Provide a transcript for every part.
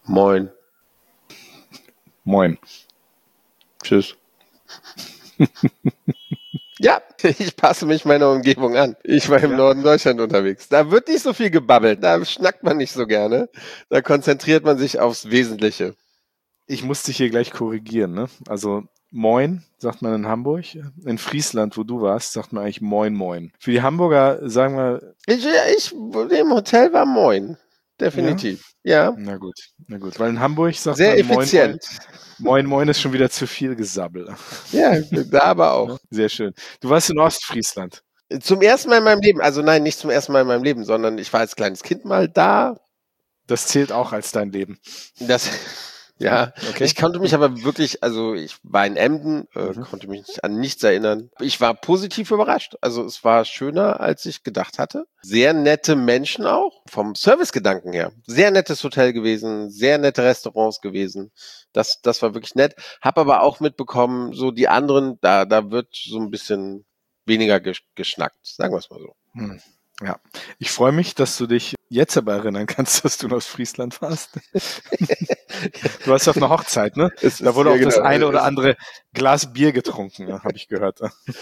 Moin. Moin. Tschüss. Ja, ich passe mich meiner Umgebung an. Ich war im Norden Deutschland unterwegs. Da wird nicht so viel gebabbelt, da schnackt man nicht so gerne. Da konzentriert man sich aufs Wesentliche. Ich muss dich hier gleich korrigieren, ne? Also Moin sagt man in Hamburg. In Friesland, wo du warst, sagt man eigentlich Moin Moin. Für die Hamburger sagen wir... Ich im Hotel war Moin. Definitiv. Ja. Na gut. Weil in Hamburg sagt Sehr man Moin effizient. Moin. Moin Moin ist schon wieder zu viel Gesabbel. Ja, da aber auch. Sehr schön. Du warst in Ostfriesland. Zum ersten Mal in meinem Leben. Also nein, nicht zum ersten Mal in meinem Leben, sondern ich war als kleines Kind mal da. Das zählt auch als dein Leben. Ja, okay. Ich konnte mich aber wirklich, also ich war in Emden, konnte mich an nichts erinnern. Ich war positiv überrascht. Also es war schöner, als ich gedacht hatte. Sehr nette Menschen auch, vom Servicegedanken her. Sehr nettes Hotel gewesen, sehr nette Restaurants gewesen. Das war wirklich nett. Hab aber auch mitbekommen, so die anderen, da wird so ein bisschen weniger geschnackt, sagen wir es mal so. Ja, ich freue mich, dass du dich jetzt aber erinnern kannst, dass du in Ostfriesland warst. Du warst auf einer Hochzeit, ne? Da wurde auch das eine oder andere Glas Bier getrunken, habe ich gehört.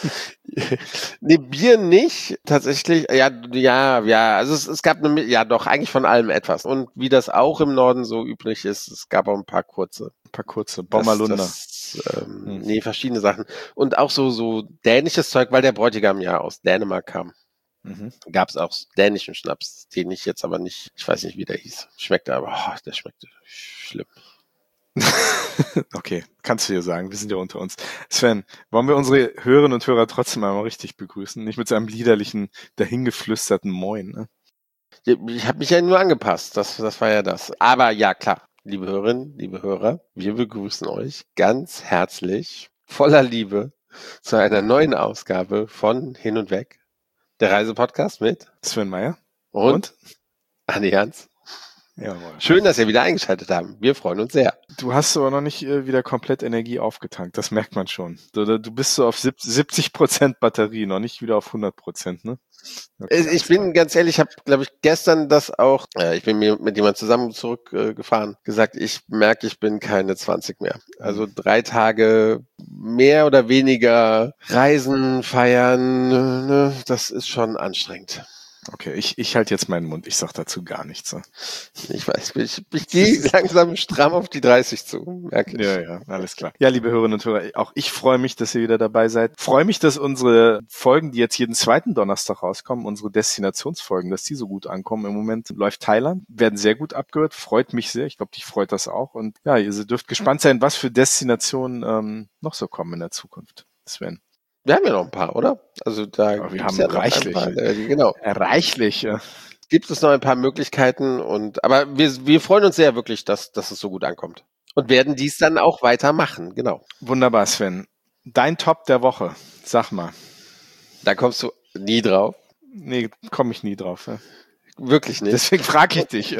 Nee, Bier nicht, tatsächlich. Ja, also es gab doch eigentlich von allem etwas. Und wie das auch im Norden so üblich ist, es gab auch ein paar kurze. Bommerlunder. Nee, verschiedene Sachen. Und auch so dänisches Zeug, weil der Bräutigam ja aus Dänemark kam. Gab es auch dänischen Schnaps, den ich jetzt aber nicht, ich weiß nicht, wie der hieß. Schmeckte aber, der schmeckte schlimm. Okay, kannst du dir sagen, wir sind ja unter uns. Sven, wollen wir unsere Hörerinnen und Hörer trotzdem einmal richtig begrüßen? Nicht mit so einem liederlichen, dahingeflüsterten Moin, ne? Ich habe mich ja nur angepasst, das war ja das. Aber ja, klar, liebe Hörerinnen, liebe Hörer, wir begrüßen euch ganz herzlich, voller Liebe, zu einer neuen Ausgabe von Hin und Weg. Der Reisepodcast mit Sven Meyer und Andi Hans. Jawohl. Schön, dass ihr wieder eingeschaltet habt. Wir freuen uns sehr. Du hast aber noch nicht wieder komplett Energie aufgetankt, das merkt man schon. Du bist so auf 70% Batterie, noch nicht wieder auf 100%, ne? Okay, ich bin ganz ehrlich, ich habe, glaube ich, gestern das auch, ich bin mit jemandem zusammen zurückgefahren, gesagt, ich merke, ich bin keine 20 mehr. Also 3 Tage mehr oder weniger reisen, feiern, ne, das ist schon anstrengend. Okay, ich halte jetzt meinen Mund, ich sag dazu gar nichts. Ne? Ich weiß, ich gehe langsam stramm auf die 30 zu, merke ich. Ja, alles klar. Ja, liebe Hörerinnen und Hörer, auch ich freue mich, dass ihr wieder dabei seid. Freue mich, dass unsere Folgen, die jetzt jeden zweiten Donnerstag rauskommen, unsere Destinationsfolgen, dass die so gut ankommen. Im Moment läuft Thailand, werden sehr gut abgehört, freut mich sehr. Ich glaube, dich freut das auch. Und ja, ihr dürft gespannt sein, was für Destinationen noch so kommen in der Zukunft. Sven. Wir haben ja noch ein paar, oder? Also da wir haben ja reichlich. Genau. Reichlich, ja. Gibt es noch ein paar Möglichkeiten aber wir freuen uns sehr wirklich, dass es so gut ankommt. Und werden dies dann auch weitermachen, genau. Wunderbar, Sven. Dein Top der Woche, sag mal. Da kommst du nie drauf? Nee, komme ich nie drauf. Ja. Wirklich nicht. Deswegen frage ich dich.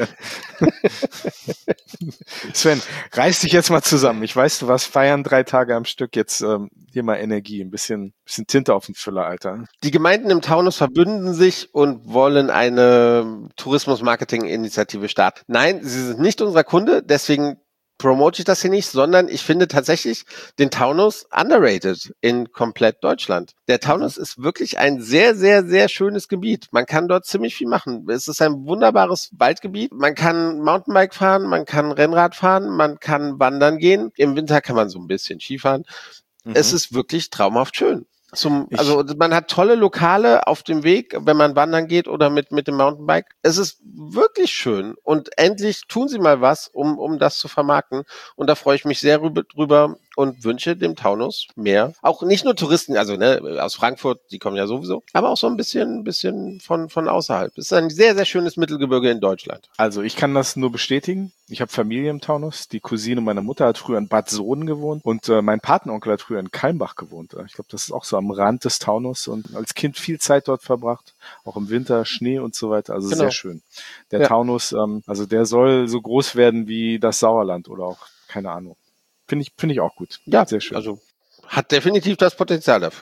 Sven, reiß dich jetzt mal zusammen. Ich weiß, du warst feiern 3 Tage am Stück. Jetzt hier mal Energie, ein bisschen Tinte auf den Füller, Alter. Die Gemeinden im Taunus verbünden sich und wollen eine Tourismus-Marketing-Initiative starten. Nein, sie sind nicht unser Kunde, deswegen promote ich das hier nicht, sondern ich finde tatsächlich den Taunus underrated in komplett Deutschland. Der Taunus ist wirklich ein sehr, sehr, sehr schönes Gebiet. Man kann dort ziemlich viel machen. Es ist ein wunderbares Waldgebiet. Man kann Mountainbike fahren, man kann Rennrad fahren, man kann wandern gehen. Im Winter kann man so ein bisschen Skifahren. Es ist wirklich traumhaft schön. Also man hat tolle Lokale auf dem Weg, wenn man wandern geht oder mit dem Mountainbike. Es ist wirklich schön und endlich tun sie mal was, um das zu vermarkten. Und da freue ich mich sehr drüber und wünsche dem Taunus mehr. Auch nicht nur Touristen, also aus Frankfurt, die kommen ja sowieso, aber auch so ein bisschen von außerhalb. Es ist ein sehr, sehr schönes Mittelgebirge in Deutschland. Also ich kann das nur bestätigen. Ich habe Familie im Taunus. Die Cousine meiner Mutter hat früher in Bad Soden gewohnt und mein Patenonkel hat früher in Kalmbach gewohnt. Ich glaube, das ist auch so am Rand des Taunus und als Kind viel Zeit dort verbracht, auch im Winter, Schnee und so weiter. Also sehr schön. Der Taunus, also der soll so groß werden wie das Sauerland oder auch, keine Ahnung. Finde ich auch gut. Ja, sehr schön. Also hat definitiv das Potenzial dafür.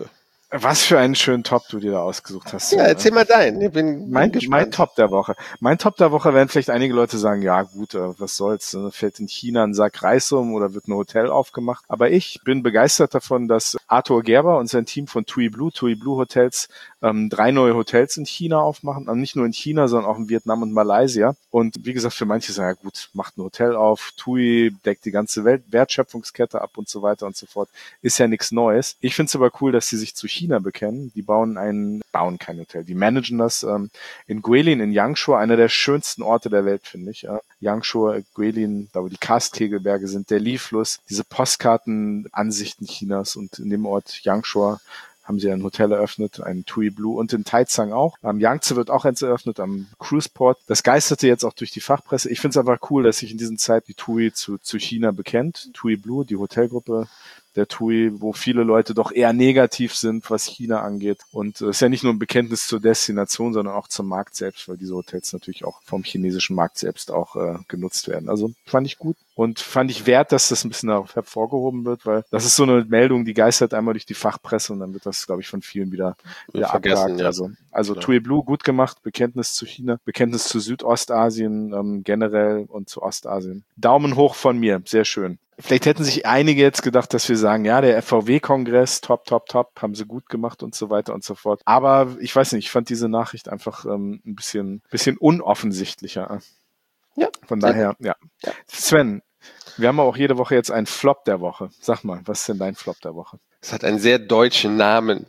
Was für einen schönen Top du dir da ausgesucht hast, Ja, Sven. erzähl mal deinen. Ich bin Mein gespannt. Top der Woche. Mein Top der Woche werden vielleicht einige Leute sagen, ja gut, was soll's, fällt in China ein Sack Reis um oder wird ein Hotel aufgemacht. Aber ich bin begeistert davon, dass Arthur Gerber und sein Team von TUI Blue Hotels 3 neue Hotels in China aufmachen. Also nicht nur in China, sondern auch in Vietnam und Malaysia. Und wie gesagt, für manche sagen, ja gut, macht ein Hotel auf, TUI deckt die ganze Wertschöpfungskette ab und so weiter und so fort. Ist ja nichts Neues. Ich finde es aber cool, dass sie sich zu China bekennen. Die bauen kein Hotel, die managen das in Guilin, in Yangshuo, einer der schönsten Orte der Welt, finde ich. Ja. Yangshuo, Guilin, da wo die Karstkegelberge sind, der Li-Fluss, diese Postkartenansichten Chinas, und in dem Ort Yangshuo haben sie ein Hotel eröffnet, ein TUI Blue, und in Taizang auch. Am Yangtze wird auch eins eröffnet, am Cruiseport. Das geisterte jetzt auch durch die Fachpresse. Ich finde es einfach cool, dass sich in diesen Zeit die TUI zu China bekennt. TUI Blue, die Hotelgruppe der TUI, wo viele Leute doch eher negativ sind, was China angeht. Und es ist ja nicht nur ein Bekenntnis zur Destination, sondern auch zum Markt selbst, weil diese Hotels natürlich auch vom chinesischen Markt selbst auch genutzt werden. Also fand ich gut und fand ich wert, dass das ein bisschen darauf hervorgehoben wird, weil das ist so eine Meldung, die geistert einmal durch die Fachpresse und dann wird das, glaube ich, von vielen wieder Vergessen, abgehakt. ja. Also TUI Blue gut gemacht, Bekenntnis zu China, Bekenntnis zu Südostasien generell und zu Ostasien. Daumen hoch von mir, sehr schön. Vielleicht hätten sich einige jetzt gedacht, dass wir sagen, ja, der FVW-Kongress, top, haben sie gut gemacht und so weiter und so fort. Aber ich weiß nicht, ich fand diese Nachricht einfach ein bisschen unoffensichtlicher. Ja. Von daher, ja. Sven, wir haben auch jede Woche jetzt einen Flop der Woche. Sag mal, was ist denn dein Flop der Woche? Es hat einen sehr deutschen Namen.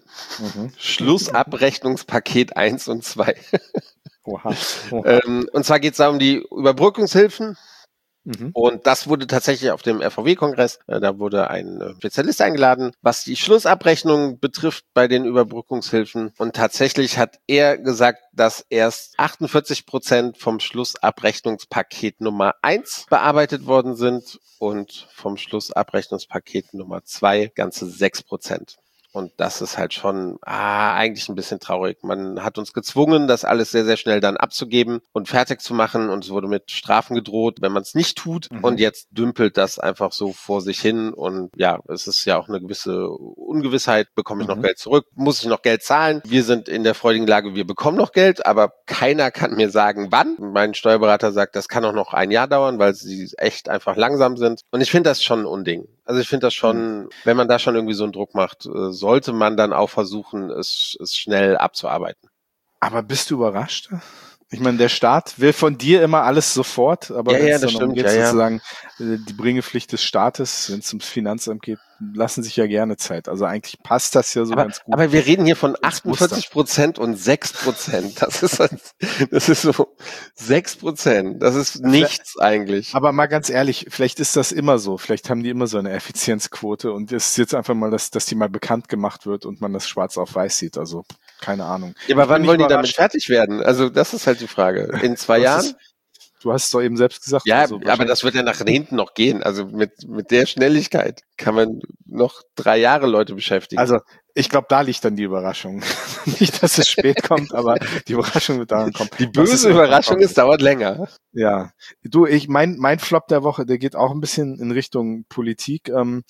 Schlussabrechnungspaket 1 und 2. Oha. Und zwar geht es da um die Überbrückungshilfen. Und das wurde tatsächlich auf dem FVW-Kongress, da wurde ein Spezialist eingeladen, was die Schlussabrechnung betrifft bei den Überbrückungshilfen. Und tatsächlich hat er gesagt, dass erst 48% vom Schlussabrechnungspaket Nummer 1 bearbeitet worden sind und vom Schlussabrechnungspaket Nummer 2 ganze 6%. Und das ist halt schon eigentlich ein bisschen traurig. Man hat uns gezwungen, das alles sehr, sehr schnell dann abzugeben und fertig zu machen. Und es wurde mit Strafen gedroht, wenn man es nicht tut. Und jetzt dümpelt das einfach so vor sich hin. Und ja, es ist ja auch eine gewisse Ungewissheit. Bekomme ich noch Geld zurück? Muss ich noch Geld zahlen? Wir sind in der freudigen Lage, wir bekommen noch Geld, aber keiner kann mir sagen, wann. Mein Steuerberater sagt, das kann auch noch ein Jahr dauern, weil sie echt einfach langsam sind. Und ich finde das schon ein Unding. Also ich finde das schon, wenn man da schon irgendwie so einen Druck macht, sollte man dann auch versuchen, es schnell abzuarbeiten. Aber bist du überrascht? Ich meine, der Staat will von dir immer alles sofort, aber wenn es dann geht, sozusagen die Bringepflicht des Staates, wenn es ums Finanzamt geht, lassen sich ja gerne Zeit. Also eigentlich passt das ja so ganz gut. Aber wir reden hier von 48% und 6%. Das ist so 6%. Das ist nichts eigentlich. Aber mal ganz ehrlich, vielleicht ist das immer so. Vielleicht haben die immer so eine Effizienzquote und es ist jetzt einfach mal, dass die mal bekannt gemacht wird und man das schwarz auf weiß sieht. Also keine Ahnung. Ja, aber wann wollen die damit fertig werden? Also das ist halt die Frage. In 2 Jahren? Du hast es doch eben selbst gesagt. Ja, also aber das wird ja nach hinten noch gehen. Also mit der Schnelligkeit kann man noch 3 Jahre Leute beschäftigen. Also ich glaube, da liegt dann die Überraschung. Nicht, dass es spät kommt, aber die Überraschung wird daran kommen. Die böse Überraschung, es dauert länger. Ja. Du, mein Flop der Woche, der geht auch ein bisschen in Richtung Politik.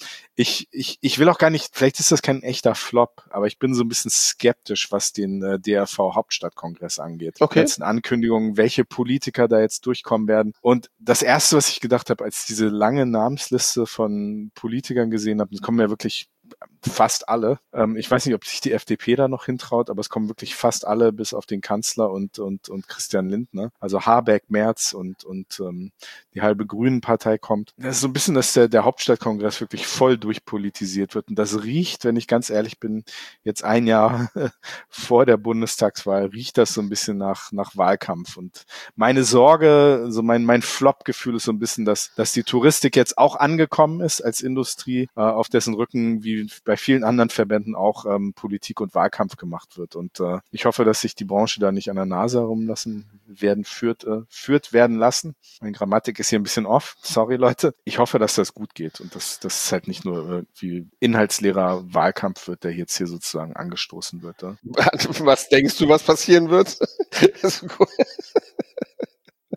Ich will auch gar nicht, vielleicht ist das kein echter Flop, aber ich bin so ein bisschen skeptisch, was den DRV Hauptstadtkongress angeht. Okay. Die ganzen Ankündigungen, welche Politiker da jetzt durchkommen werden. Und das Erste, was ich gedacht habe, als ich diese lange Namensliste von Politikern gesehen habe, kommen ja wirklich fast alle. Ich weiß nicht, ob sich die FDP da noch hintraut, aber es kommen wirklich fast alle, bis auf den Kanzler und Christian Lindner. Also Habeck, Merz und die halbe Grünen-Partei kommt. Das ist so ein bisschen, dass der Hauptstadtkongress wirklich voll durchpolitisiert wird. Und das riecht, wenn ich ganz ehrlich bin, jetzt ein Jahr vor der Bundestagswahl, riecht das so ein bisschen nach Wahlkampf. Und meine Sorge, so mein Flop-Gefühl ist so ein bisschen, dass die Touristik jetzt auch angekommen ist als Industrie, auf dessen Rücken, wie bei vielen anderen Verbänden auch Politik und Wahlkampf gemacht wird. Und ich hoffe, dass sich die Branche da nicht an der Nase herumlassen führt werden lassen. Meine Grammatik ist hier ein bisschen off. Sorry, Leute. Ich hoffe, dass das gut geht und dass das halt nicht nur irgendwie inhaltsleerer Wahlkampf wird, der jetzt hier sozusagen angestoßen wird. Was denkst du, was passieren wird?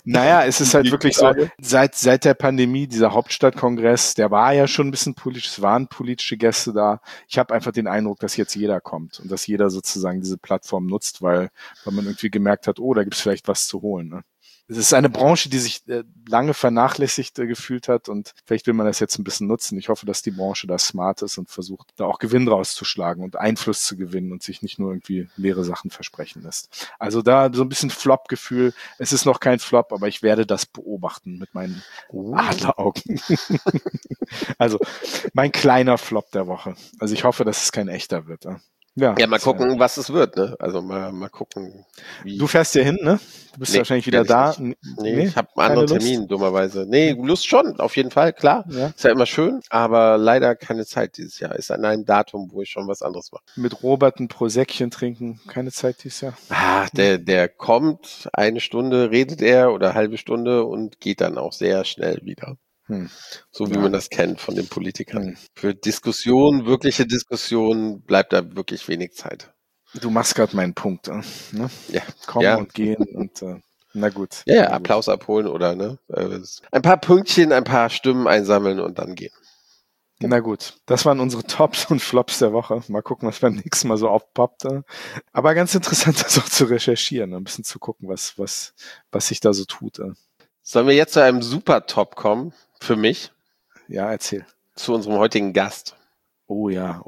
Naja, es ist halt Die wirklich so, Frage. seit der Pandemie, dieser Hauptstadtkongress, der war ja schon ein bisschen politisch, es waren politische Gäste da. Ich habe einfach den Eindruck, dass jetzt jeder kommt und dass jeder sozusagen diese Plattform nutzt, weil man irgendwie gemerkt hat, oh, da gibt's vielleicht was zu holen. Ne? Es ist eine Branche, die sich lange vernachlässigt gefühlt hat und vielleicht will man das jetzt ein bisschen nutzen. Ich hoffe, dass die Branche da smart ist und versucht, da auch Gewinn rauszuschlagen und Einfluss zu gewinnen und sich nicht nur irgendwie leere Sachen versprechen lässt. Also da so ein bisschen Flop-Gefühl. Es ist noch kein Flop, aber ich werde das beobachten mit meinen Adleraugen. Also mein kleiner Flop der Woche. Also ich hoffe, dass es kein echter wird. Ja, mal gucken, was es wird, ne? Also mal gucken, wie. Du fährst ja hin, ne? Du bist wahrscheinlich wieder da. Nee, ich habe einen anderen Termin, dummerweise. Nee, Lust schon, auf jeden Fall, klar. Ja. Ist ja immer schön, aber leider keine Zeit dieses Jahr. Ist an einem Datum, wo ich schon was anderes mache. Mit Robert ein Prosäckchen trinken, keine Zeit dieses Jahr. Der kommt, 1 Stunde redet er oder 1/2 Stunde und geht dann auch sehr schnell wieder. So wie man das kennt von den Politikern. Für Diskussionen, wirkliche Diskussionen, bleibt da wirklich wenig Zeit. Du machst gerade meinen Punkt. Ne? Ja. Kommen und gehen und na gut. Ja, na Applaus abholen oder ne? Ein paar Pünktchen, ein paar Stimmen einsammeln und dann gehen. Na gut, das waren unsere Tops und Flops der Woche. Mal gucken, was beim nächsten Mal so aufpoppt. Aber ganz interessant, das auch zu recherchieren, ein bisschen zu gucken, was sich da so tut. Sollen wir jetzt zu einem Super-Top kommen? Für mich? Ja, erzähl. Zu unserem heutigen Gast. Oh ja.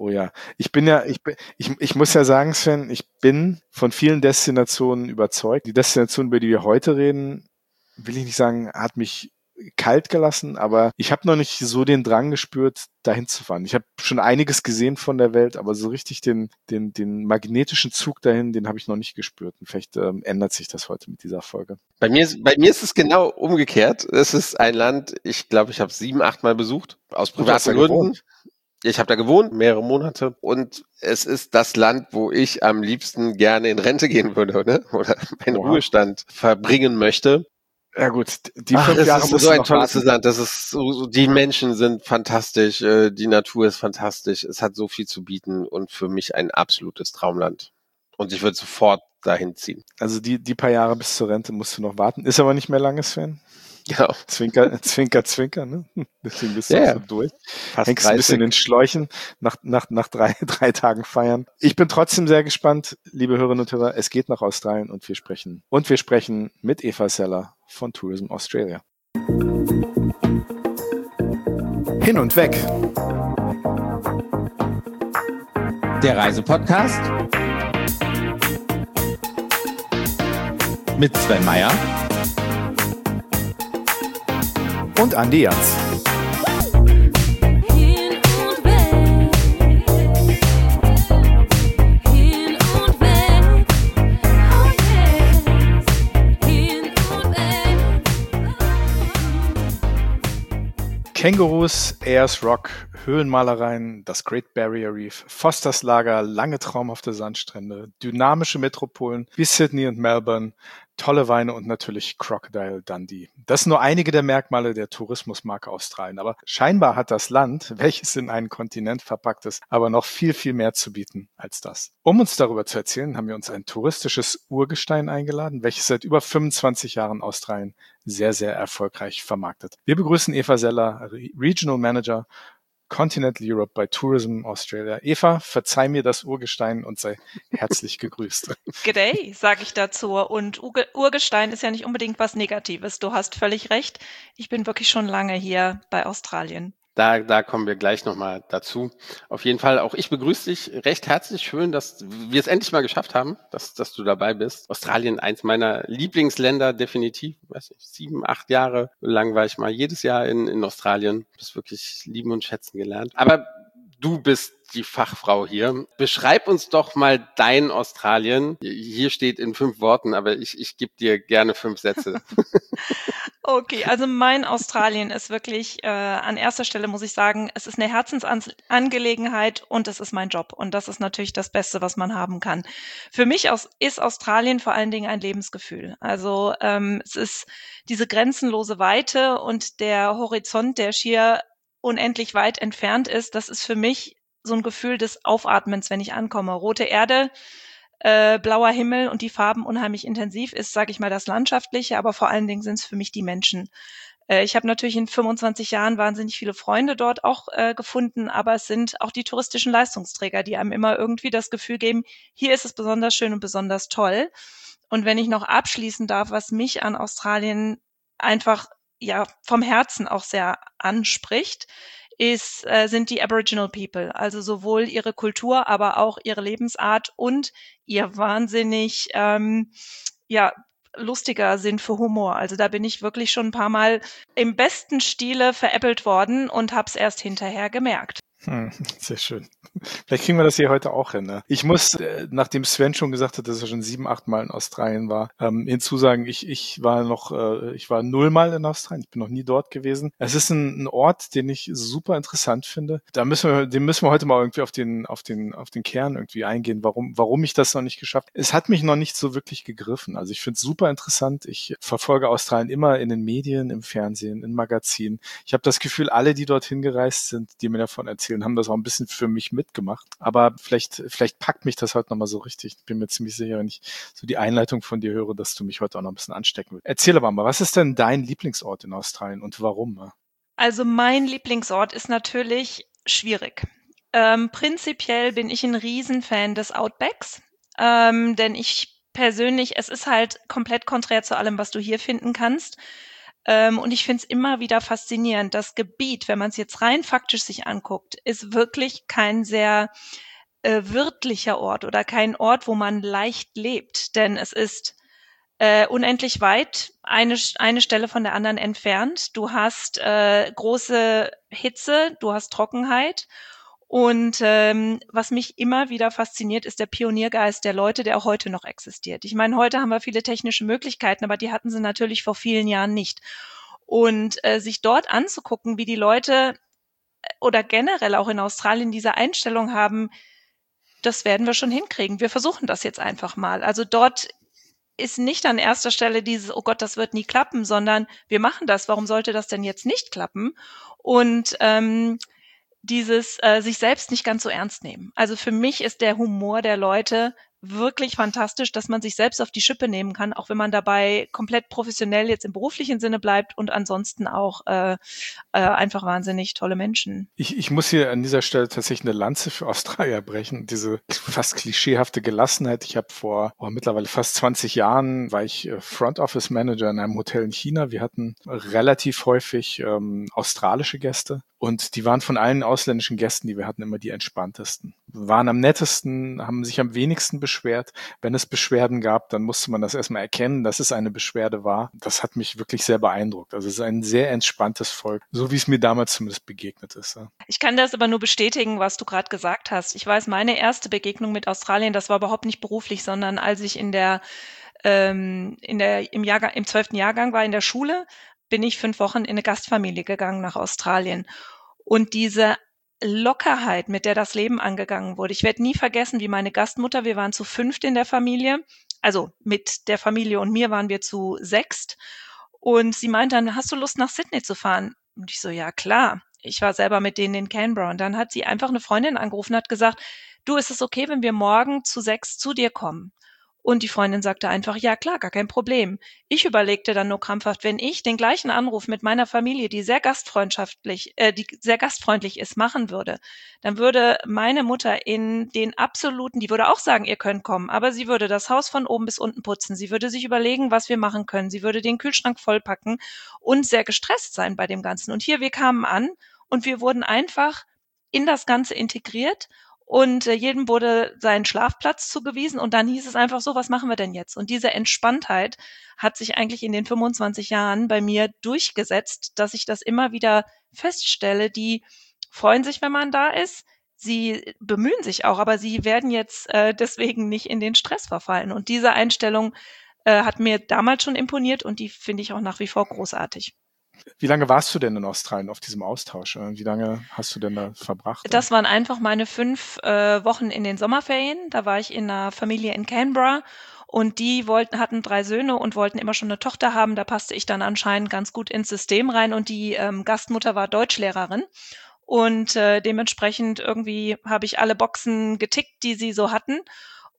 Ich muss ja sagen, Sven, ich bin von vielen Destinationen überzeugt. Die Destination, über die wir heute reden, will ich nicht sagen, hat mich kalt gelassen, aber ich habe noch nicht so den Drang gespürt, dahin zu fahren. Ich habe schon einiges gesehen von der Welt, aber so richtig den magnetischen Zug dahin, den habe ich noch nicht gespürt. Und vielleicht ändert sich das heute mit dieser Folge. Bei mir ist es genau umgekehrt. Es ist ein Land, ich glaube, ich habe 7, 8 Mal besucht, aus privaten Gründen. Ich habe da gewohnt, mehrere Monate. Und es ist das Land, wo ich am liebsten gerne in Rente gehen würde, ne? Oder meinen Ruhestand verbringen möchte. Ja gut, die 5 Jahre muss so ein tolles Land. Das ist so, die Menschen sind fantastisch, die Natur ist fantastisch. Es hat so viel zu bieten und für mich ein absolutes Traumland. Und ich würde sofort dahin ziehen. Also die paar Jahre bis zur Rente musst du noch warten. Ist aber nicht mehr lange, Sven. Genau. Zwinker, Zwinker, ne? Deswegen bist du auch so durch. Fast Hängst 30. Ein bisschen in Schläuchen nach 3 Tagen feiern. Ich bin trotzdem sehr gespannt, liebe Hörerinnen und Hörer. Es geht nach Australien und wir sprechen mit Eva Seller von Tourism Australia. Hin und weg. Der Reisepodcast mit Sven Meyer und Andi Jans. Kängurus, Ayers Rock, Höhlenmalereien, das Great Barrier Reef, Fosters Lager, lange traumhafte Sandstrände, dynamische Metropolen wie Sydney und Melbourne, tolle Weine und natürlich Crocodile Dundee. Das sind nur einige der Merkmale der Tourismusmarke Australien. Aber scheinbar hat das Land, welches in einen Kontinent verpackt ist, aber noch viel, viel mehr zu bieten als das. Um uns darüber zu erzählen, haben wir uns ein touristisches Urgestein eingeladen, welches seit über 25 Jahren Australien sehr, sehr erfolgreich vermarktet. Wir begrüßen Eva Seller, Regional Manager Continental Europe bei Tourism Australia. Eva, verzeih mir das Urgestein und sei herzlich gegrüßt. G'day, sage ich dazu. Und Urgestein ist ja nicht unbedingt was Negatives. Du hast völlig recht. Ich bin wirklich schon lange hier bei Australien. Da kommen wir gleich nochmal dazu. Auf jeden Fall, auch ich begrüße dich recht herzlich. Schön, dass wir es endlich mal geschafft haben, dass du dabei bist. Australien, eins meiner Lieblingsländer, definitiv. Weiß nicht, 7, 8 Jahre lang war ich mal jedes Jahr in Australien. Das wirklich lieben und schätzen gelernt. Aber du bist die Fachfrau hier. Beschreib uns doch mal dein Australien. Hier steht in 5 Worten, aber ich gebe dir gerne 5 Sätze. Okay, also mein Australien ist wirklich an erster Stelle, muss ich sagen, es ist eine Herzensangelegenheit und es ist mein Job. Und das ist natürlich das Beste, was man haben kann. Für mich ist Australien vor allen Dingen ein Lebensgefühl. Also es ist diese grenzenlose Weite und der Horizont, der schier unendlich weit entfernt ist. Das ist für mich so ein Gefühl des Aufatmens, wenn ich ankomme. Rote Erde, blauer Himmel und die Farben unheimlich intensiv ist, sage ich mal, das Landschaftliche, aber vor allen Dingen sind es für mich die Menschen. Ich habe natürlich in 25 Jahren wahnsinnig viele Freunde dort auch gefunden, aber es sind auch die touristischen Leistungsträger, die einem immer irgendwie das Gefühl geben, hier ist es besonders schön und besonders toll. Und wenn ich noch abschließen darf, was mich an Australien einfach ja vom Herzen auch sehr anspricht, sind die Aboriginal People, also sowohl ihre Kultur, aber auch ihre Lebensart und ihr wahnsinnig ja lustiger Sinn für Humor. Also da bin ich wirklich schon ein paar Mal im besten Stile veräppelt worden und hab's erst hinterher gemerkt. Sehr schön. Vielleicht kriegen wir das hier heute auch hin. Ne? Ich muss, nachdem Sven schon gesagt hat, dass er schon 7, 8 Mal in Australien war, hinzusagen, ich war 0-mal in Australien. Ich bin noch nie dort gewesen. Es ist ein Ort, den ich super interessant finde. Den müssen wir heute mal irgendwie auf den Kern irgendwie eingehen, warum ich das noch nicht geschafft habe. Es hat mich noch nicht so wirklich gegriffen. Also ich finde es super interessant. Ich verfolge Australien immer in den Medien, im Fernsehen, in Magazinen. Ich habe das Gefühl, alle, die dorthin gereist sind, die mir davon erzählen, haben das auch ein bisschen für mich mitgemacht. Aber vielleicht packt mich das heute nochmal so richtig. Ich bin mir ziemlich sicher, wenn ich so die Einleitung von dir höre, dass du mich heute auch noch ein bisschen anstecken willst. Erzähl aber mal, was ist denn dein Lieblingsort in Australien und warum? Also mein Lieblingsort ist natürlich schwierig. Prinzipiell bin ich ein Riesenfan des Outbacks, denn ich persönlich, es ist halt komplett konträr zu allem, was du hier finden kannst. Und ich finde es immer wieder faszinierend. Das Gebiet, wenn man es jetzt rein faktisch sich anguckt, ist wirklich kein sehr wirtlicher Ort oder kein Ort, wo man leicht lebt, denn es ist unendlich weit, eine Stelle von der anderen entfernt. Du hast große Hitze, du hast Trockenheit. Und was mich immer wieder fasziniert, ist der Pioniergeist der Leute, der auch heute noch existiert. Ich meine, heute haben wir viele technische Möglichkeiten, aber die hatten sie natürlich vor vielen Jahren nicht. Und sich dort anzugucken, wie die Leute oder generell auch in Australien diese Einstellung haben, das werden wir schon hinkriegen. Wir versuchen das jetzt einfach mal. Also dort ist nicht an erster Stelle dieses, oh Gott, das wird nie klappen, sondern wir machen das. Warum sollte das denn jetzt nicht klappen? Und dieses sich selbst nicht ganz so ernst nehmen. Also für mich ist der Humor der Leute wirklich fantastisch, dass man sich selbst auf die Schippe nehmen kann, auch wenn man dabei komplett professionell jetzt im beruflichen Sinne bleibt und ansonsten auch einfach wahnsinnig tolle Menschen. Ich muss hier an dieser Stelle tatsächlich eine Lanze für Australier brechen. Diese fast klischeehafte Gelassenheit. Ich habe vor mittlerweile fast 20 Jahren war ich Front Office Manager in einem Hotel in China. Wir hatten relativ häufig australische Gäste. Und die waren von allen ausländischen Gästen, die wir hatten, immer die entspanntesten. Waren am nettesten, haben sich am wenigsten beschwert. Wenn es Beschwerden gab, dann musste man das erstmal erkennen, dass es eine Beschwerde war. Das hat mich wirklich sehr beeindruckt. Also es ist ein sehr entspanntes Volk, so wie es mir damals zumindest begegnet ist. Ja. Ich kann das aber nur bestätigen, was du gerade gesagt hast. Ich weiß, meine erste Begegnung mit Australien, das war überhaupt nicht beruflich, sondern als ich im 12. Jahrgang war in der Schule, bin ich 5 Wochen in eine Gastfamilie gegangen nach Australien. Und diese Lockerheit, mit der das Leben angegangen wurde. Ich werde nie vergessen, wie meine Gastmutter, wir waren zu 5 in der Familie, also mit der Familie und mir waren wir zu 6. Und sie meinte dann, hast du Lust nach Sydney zu fahren? Und ich so, ja klar. Ich war selber mit denen in Canberra. Und dann hat sie einfach eine Freundin angerufen und hat gesagt, du, ist es okay, wenn wir morgen zu 6 zu dir kommen? Und die Freundin sagte einfach, ja klar, gar kein Problem. Ich überlegte dann nur krampfhaft, wenn ich den gleichen Anruf mit meiner Familie, die sehr gastfreundlich ist, machen würde, dann würde meine Mutter in den absoluten, die würde auch sagen, ihr könnt kommen, aber sie würde das Haus von oben bis unten putzen. Sie würde sich überlegen, was wir machen können. Sie würde den Kühlschrank vollpacken und sehr gestresst sein bei dem Ganzen. Und hier, wir kamen an und wir wurden einfach in das Ganze integriert. Und jedem wurde sein Schlafplatz zugewiesen und dann hieß es einfach so, was machen wir denn jetzt? Und diese Entspanntheit hat sich eigentlich in den 25 Jahren bei mir durchgesetzt, dass ich das immer wieder feststelle. Die freuen sich, wenn man da ist. Sie bemühen sich auch, aber sie werden jetzt deswegen nicht in den Stress verfallen. Und diese Einstellung hat mir damals schon imponiert und die finde ich auch nach wie vor großartig. Wie lange warst du denn in Australien auf diesem Austausch? Wie lange hast du denn da verbracht? Das waren einfach meine 5 Wochen in den Sommerferien. Da war ich in einer Familie in Canberra und die hatten 3 Söhne und wollten immer schon eine Tochter haben. Da passte ich dann anscheinend ganz gut ins System rein und die Gastmutter war Deutschlehrerin. Und dementsprechend irgendwie habe ich alle Boxen getickt, die sie so hatten.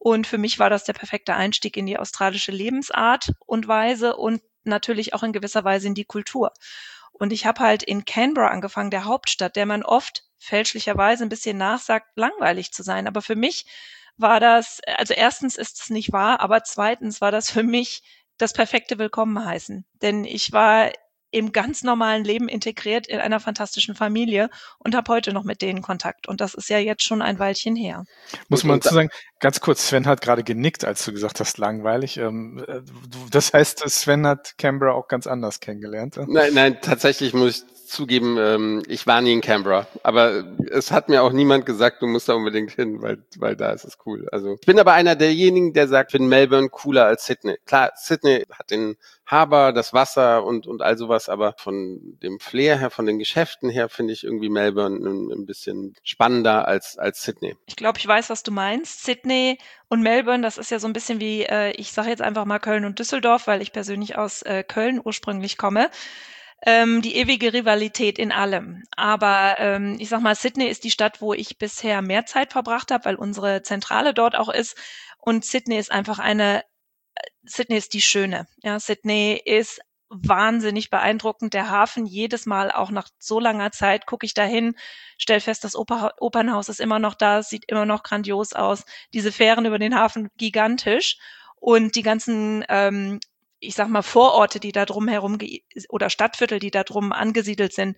Und für mich war das der perfekte Einstieg in die australische Lebensart und Weise und natürlich auch in gewisser Weise in die Kultur. Und ich habe halt in Canberra angefangen, der Hauptstadt, der man oft fälschlicherweise ein bisschen nachsagt, langweilig zu sein. Aber für mich war das, also erstens ist es nicht wahr, aber zweitens war das für mich das perfekte Willkommenheißen. Denn ich war im ganz normalen Leben integriert in einer fantastischen Familie und habe heute noch mit denen Kontakt. Und das ist ja jetzt schon ein Weilchen her. Muss man dazu sagen, ganz kurz, Sven hat gerade genickt, als du gesagt hast, langweilig. Das heißt, Sven hat Canberra auch ganz anders kennengelernt. Nein, tatsächlich muss ich zugeben, ich war nie in Canberra, aber es hat mir auch niemand gesagt, du musst da unbedingt hin, weil da ist es cool. Also ich bin aber einer derjenigen, der sagt, ich finde Melbourne cooler als Sydney. Klar, Sydney hat den Harbour, das Wasser und all sowas, aber von dem Flair her, von den Geschäften her, finde ich irgendwie Melbourne ein bisschen spannender als Sydney. Ich glaube, ich weiß, was du meinst. Sydney und Melbourne, das ist ja so ein bisschen wie, ich sage jetzt einfach mal Köln und Düsseldorf, weil ich persönlich aus Köln ursprünglich komme. Die ewige Rivalität in allem. Aber ich sag mal, Sydney ist die Stadt, wo ich bisher mehr Zeit verbracht habe, weil unsere Zentrale dort auch ist. Und Sydney ist einfach Sydney ist die Schöne. Ja, Sydney ist wahnsinnig beeindruckend. Der Hafen, jedes Mal, auch nach so langer Zeit, gucke ich dahin, stelle fest, das Opernhaus ist immer noch da, sieht immer noch grandios aus. Diese Fähren über den Hafen, gigantisch. Und die ganzen ich sag mal, Vororte, die da drumherum oder Stadtviertel, die da drum angesiedelt sind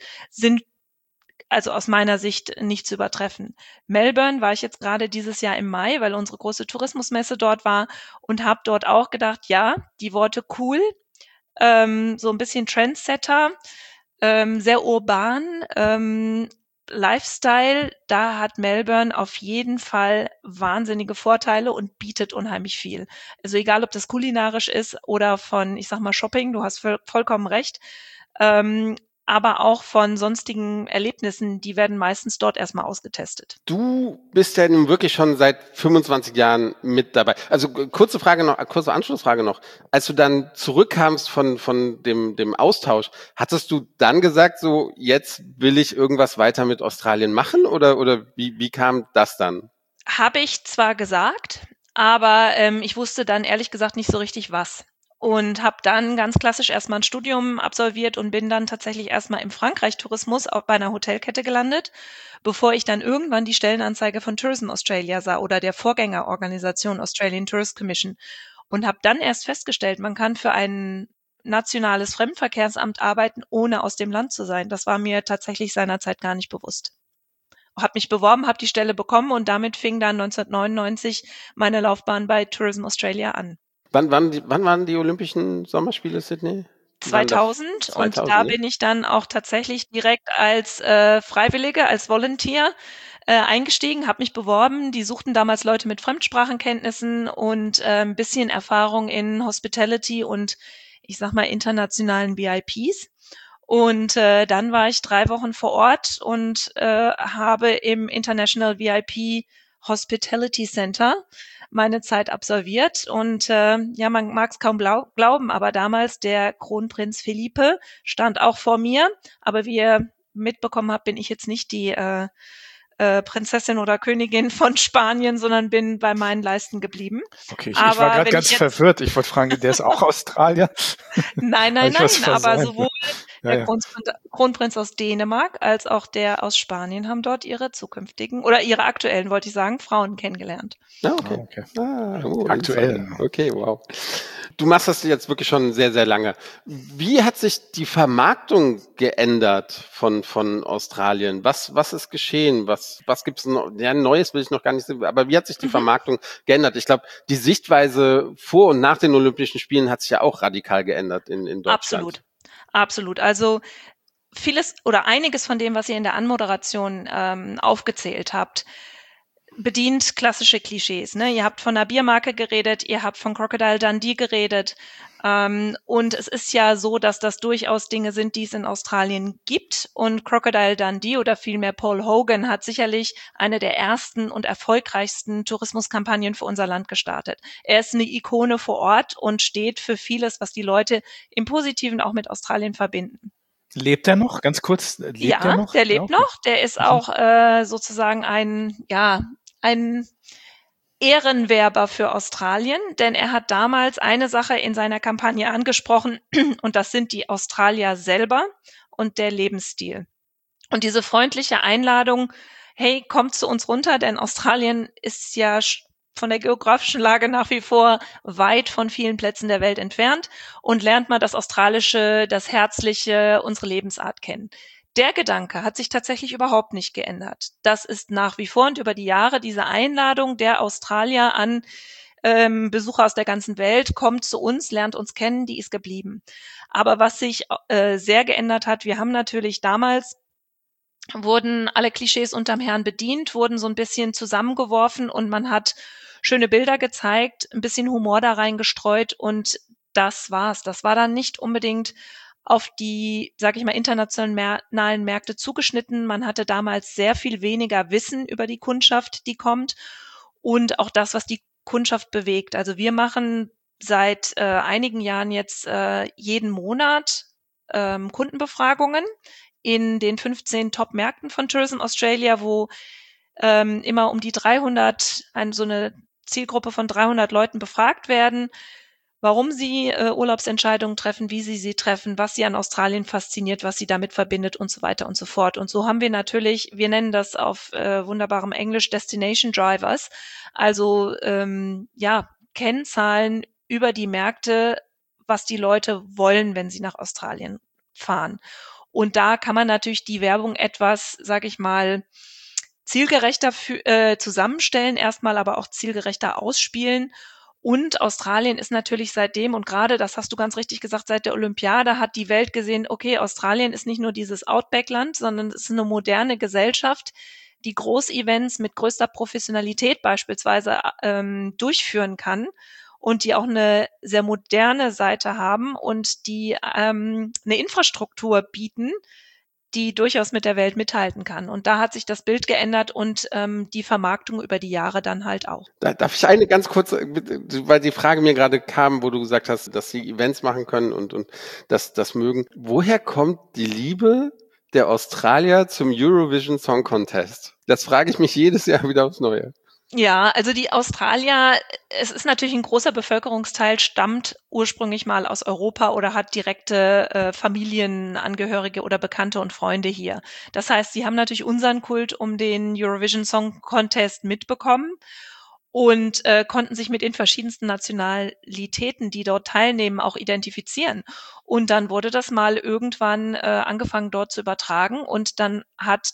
also aus meiner Sicht nicht zu übertreffen. Melbourne war ich jetzt gerade dieses Jahr im Mai, weil unsere große Tourismusmesse dort war und habe dort auch gedacht, ja, die Worte cool, so ein bisschen Trendsetter, sehr urban, Lifestyle, da hat Melbourne auf jeden Fall wahnsinnige Vorteile und bietet unheimlich viel. Also egal, ob das kulinarisch ist oder von, ich sag mal, Shopping, du hast vollkommen recht, aber auch von sonstigen Erlebnissen, die werden meistens dort erstmal ausgetestet. Du bist ja nun wirklich schon seit 25 Jahren mit dabei. Also kurze Anschlussfrage noch. Als du dann zurückkamst von dem Austausch, hattest du dann gesagt, so jetzt will ich irgendwas weiter mit Australien machen oder wie kam das dann? Habe ich zwar gesagt, aber ich wusste dann ehrlich gesagt nicht so richtig was. Und habe dann ganz klassisch erstmal ein Studium absolviert und bin dann tatsächlich erstmal im Frankreich-Tourismus auch bei einer Hotelkette gelandet, bevor ich dann irgendwann die Stellenanzeige von Tourism Australia sah oder der Vorgängerorganisation Australian Tourist Commission und habe dann erst festgestellt, man kann für ein nationales Fremdenverkehrsamt arbeiten, ohne aus dem Land zu sein. Das war mir tatsächlich seinerzeit gar nicht bewusst. Habe mich beworben, habe die Stelle bekommen und damit fing dann 1999 meine Laufbahn bei Tourism Australia an. Wann waren die Olympischen Sommerspiele Sydney? 2000 und da bin ich dann auch tatsächlich direkt als Freiwillige, als Volunteer eingestiegen, habe mich beworben. Die suchten damals Leute mit Fremdsprachenkenntnissen und ein bisschen Erfahrung in Hospitality und ich sag mal internationalen VIPs. Und dann war ich 3 Wochen vor Ort und habe im International VIP Hospitality Center meine Zeit absolviert. Und ja, man mag es kaum glauben, aber damals der Kronprinz Felipe stand auch vor mir. Aber wie ihr mitbekommen habt, bin ich jetzt nicht die Prinzessin oder Königin von Spanien, sondern bin bei meinen Leisten geblieben. Okay, ich war gerade ganz verwirrt. Ich wollte fragen, der ist auch Australier? Nein, aber sowohl der Kronprinz aus Dänemark als auch der aus Spanien haben dort ihre zukünftigen oder ihre aktuellen, wollte ich sagen, Frauen kennengelernt. Ah, okay. Aktuellen. Okay, wow. Du machst das jetzt wirklich schon sehr, sehr lange. Wie hat sich die Vermarktung geändert von Australien? Was ist geschehen? Was gibt's noch? Ja, Neues will ich noch gar nicht sagen, aber wie hat sich die Vermarktung geändert? Ich glaube, die Sichtweise vor und nach den Olympischen Spielen hat sich ja auch radikal geändert in Deutschland. Absolut. Also vieles oder einiges von dem, was ihr in der Anmoderation aufgezählt habt, bedient klassische Klischees. Ne? Ihr habt von einer Biermarke geredet, ihr habt von Crocodile Dundee geredet. Und es ist ja so, dass das durchaus Dinge sind, die es in Australien gibt. Und Crocodile Dundee oder vielmehr Paul Hogan hat sicherlich eine der ersten und erfolgreichsten Tourismuskampagnen für unser Land gestartet. Er ist eine Ikone vor Ort und steht für vieles, was die Leute im Positiven auch mit Australien verbinden. Lebt er noch? Ganz kurz, lebt er noch? Der lebt noch. Der ist auch sozusagen ein Ehrenwerber für Australien, denn er hat damals eine Sache in seiner Kampagne angesprochen und das sind die Australier selber und der Lebensstil. Und diese freundliche Einladung, hey, kommt zu uns runter, denn Australien ist ja von der geografischen Lage nach wie vor weit von vielen Plätzen der Welt entfernt und lernt mal das Australische, das Herzliche, unsere Lebensart kennen. Der Gedanke hat sich tatsächlich überhaupt nicht geändert. Das ist nach wie vor und über die Jahre diese Einladung der Australier an Besucher aus der ganzen Welt, kommt zu uns, lernt uns kennen, die ist geblieben. Aber was sich sehr geändert hat, wir haben natürlich damals wurden alle Klischees unterm Herrn bedient, wurden so ein bisschen zusammengeworfen und man hat schöne Bilder gezeigt, ein bisschen Humor da reingestreut und das war's. Das war dann nicht unbedingt auf die, sage ich mal, internationalen Märkte zugeschnitten. Man hatte damals sehr viel weniger Wissen über die Kundschaft, die kommt und auch das, was die Kundschaft bewegt. Also wir machen seit einigen Jahren jetzt jeden Monat Kundenbefragungen in den 15 Top-Märkten von Tourism Australia, wo immer um die 300, so eine Zielgruppe von 300 Leuten befragt werden, warum sie Urlaubsentscheidungen treffen, wie sie treffen, was sie an Australien fasziniert, was sie damit verbindet und so weiter und so fort. Und so haben wir natürlich, wir nennen das auf wunderbarem Englisch Destination Drivers, also Kennzahlen über die Märkte, was die Leute wollen, wenn sie nach Australien fahren. Und da kann man natürlich die Werbung etwas, sage ich mal, zielgerechter zusammenstellen, erstmal aber auch zielgerechter ausspielen. Und Australien ist natürlich seitdem, und gerade, das hast du ganz richtig gesagt, seit der Olympiade hat die Welt gesehen, okay, Australien ist nicht nur dieses Outback-Land, sondern es ist eine moderne Gesellschaft, die Großevents mit größter Professionalität beispielsweise durchführen kann und die auch eine sehr moderne Seite haben und die eine Infrastruktur bieten, die durchaus mit der Welt mithalten kann. Und da hat sich das Bild geändert und die Vermarktung über die Jahre dann halt auch. Darf ich eine ganz kurze, weil die Frage mir gerade kam, wo du gesagt hast, dass sie Events machen können und das mögen. Woher kommt die Liebe der Australier zum Eurovision Song Contest? Das frage ich mich jedes Jahr wieder aufs Neue. Ja, also die Australier, es ist natürlich ein großer Bevölkerungsteil, stammt ursprünglich mal aus Europa oder hat direkte Familienangehörige oder Bekannte und Freunde hier. Das heißt, sie haben natürlich unseren Kult um den Eurovision Song Contest mitbekommen und konnten sich mit den verschiedensten Nationalitäten, die dort teilnehmen, auch identifizieren. Und dann wurde das mal irgendwann angefangen dort zu übertragen und dann hat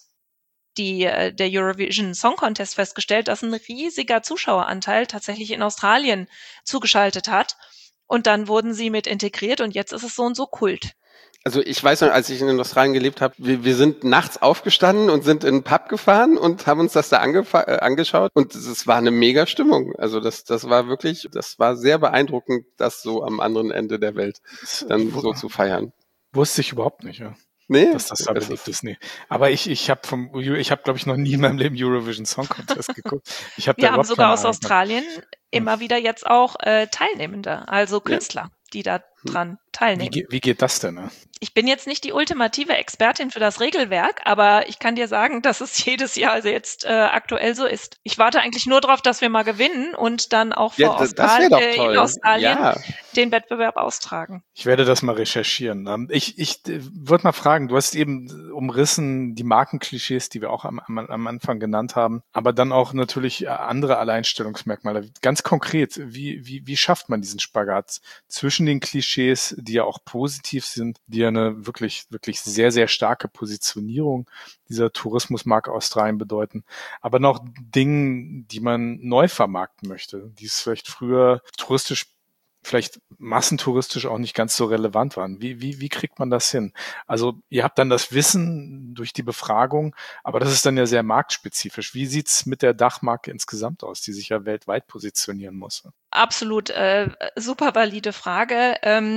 der Eurovision Song Contest festgestellt, dass ein riesiger Zuschaueranteil tatsächlich in Australien zugeschaltet hat. Und dann wurden sie mit integriert und jetzt ist es so und so Kult. Also ich weiß noch, als ich in Australien gelebt habe, wir sind nachts aufgestanden und sind in einen Pub gefahren und haben uns das da angeschaut und es war eine mega Stimmung. Also das war sehr beeindruckend, das so am anderen Ende der Welt dann so zu feiern. Wusste ich überhaupt nicht, ja. Nee, dass das da beliebt ist. Nee. Aber ich habe glaube ich, noch nie in meinem Leben Eurovision Song Contest geguckt. Wir haben sogar aus Australien immer wieder jetzt auch Teilnehmende, also Künstler, die da dran teilnehmen. Wie geht das denn? Ne? Ich bin jetzt nicht die ultimative Expertin für das Regelwerk, aber ich kann dir sagen, dass es jedes Jahr also jetzt aktuell so ist. Ich warte eigentlich nur darauf, dass wir mal gewinnen und dann auch in Australien den Wettbewerb austragen. Ich werde das mal recherchieren. Ich würde mal fragen, du hast eben umrissen die Markenklischees, die wir auch am Anfang genannt haben, aber dann auch natürlich andere Alleinstellungsmerkmale. Ganz konkret, wie schafft man diesen Spagat zwischen den Klischees, die ja auch positiv sind, die ja eine wirklich, wirklich sehr, sehr starke Positionierung dieser Tourismusmarke Australien bedeuten, aber noch Dingen, die man neu vermarkten möchte, die es vielleicht früher touristisch, vielleicht massentouristisch auch nicht ganz so relevant waren. Wie kriegt man das hin? Also ihr habt dann das Wissen durch die Befragung, aber das ist dann ja sehr marktspezifisch. Wie sieht's mit der Dachmarke insgesamt aus, die sich ja weltweit positionieren muss? Absolut, super valide Frage.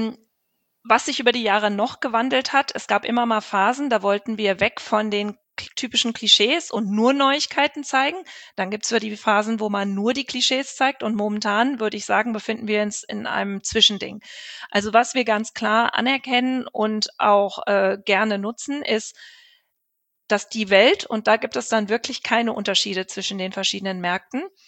Was sich über die Jahre noch gewandelt hat, es gab immer mal Phasen, da wollten wir weg von den typischen Klischees und nur Neuigkeiten zeigen. Dann gibt es die Phasen, wo man nur die Klischees zeigt und momentan, würde ich sagen, befinden wir uns in einem Zwischending. Also was wir ganz klar anerkennen und auch gerne nutzen, ist, dass die Welt, und da gibt es dann wirklich keine Unterschiede zwischen den verschiedenen Märkten,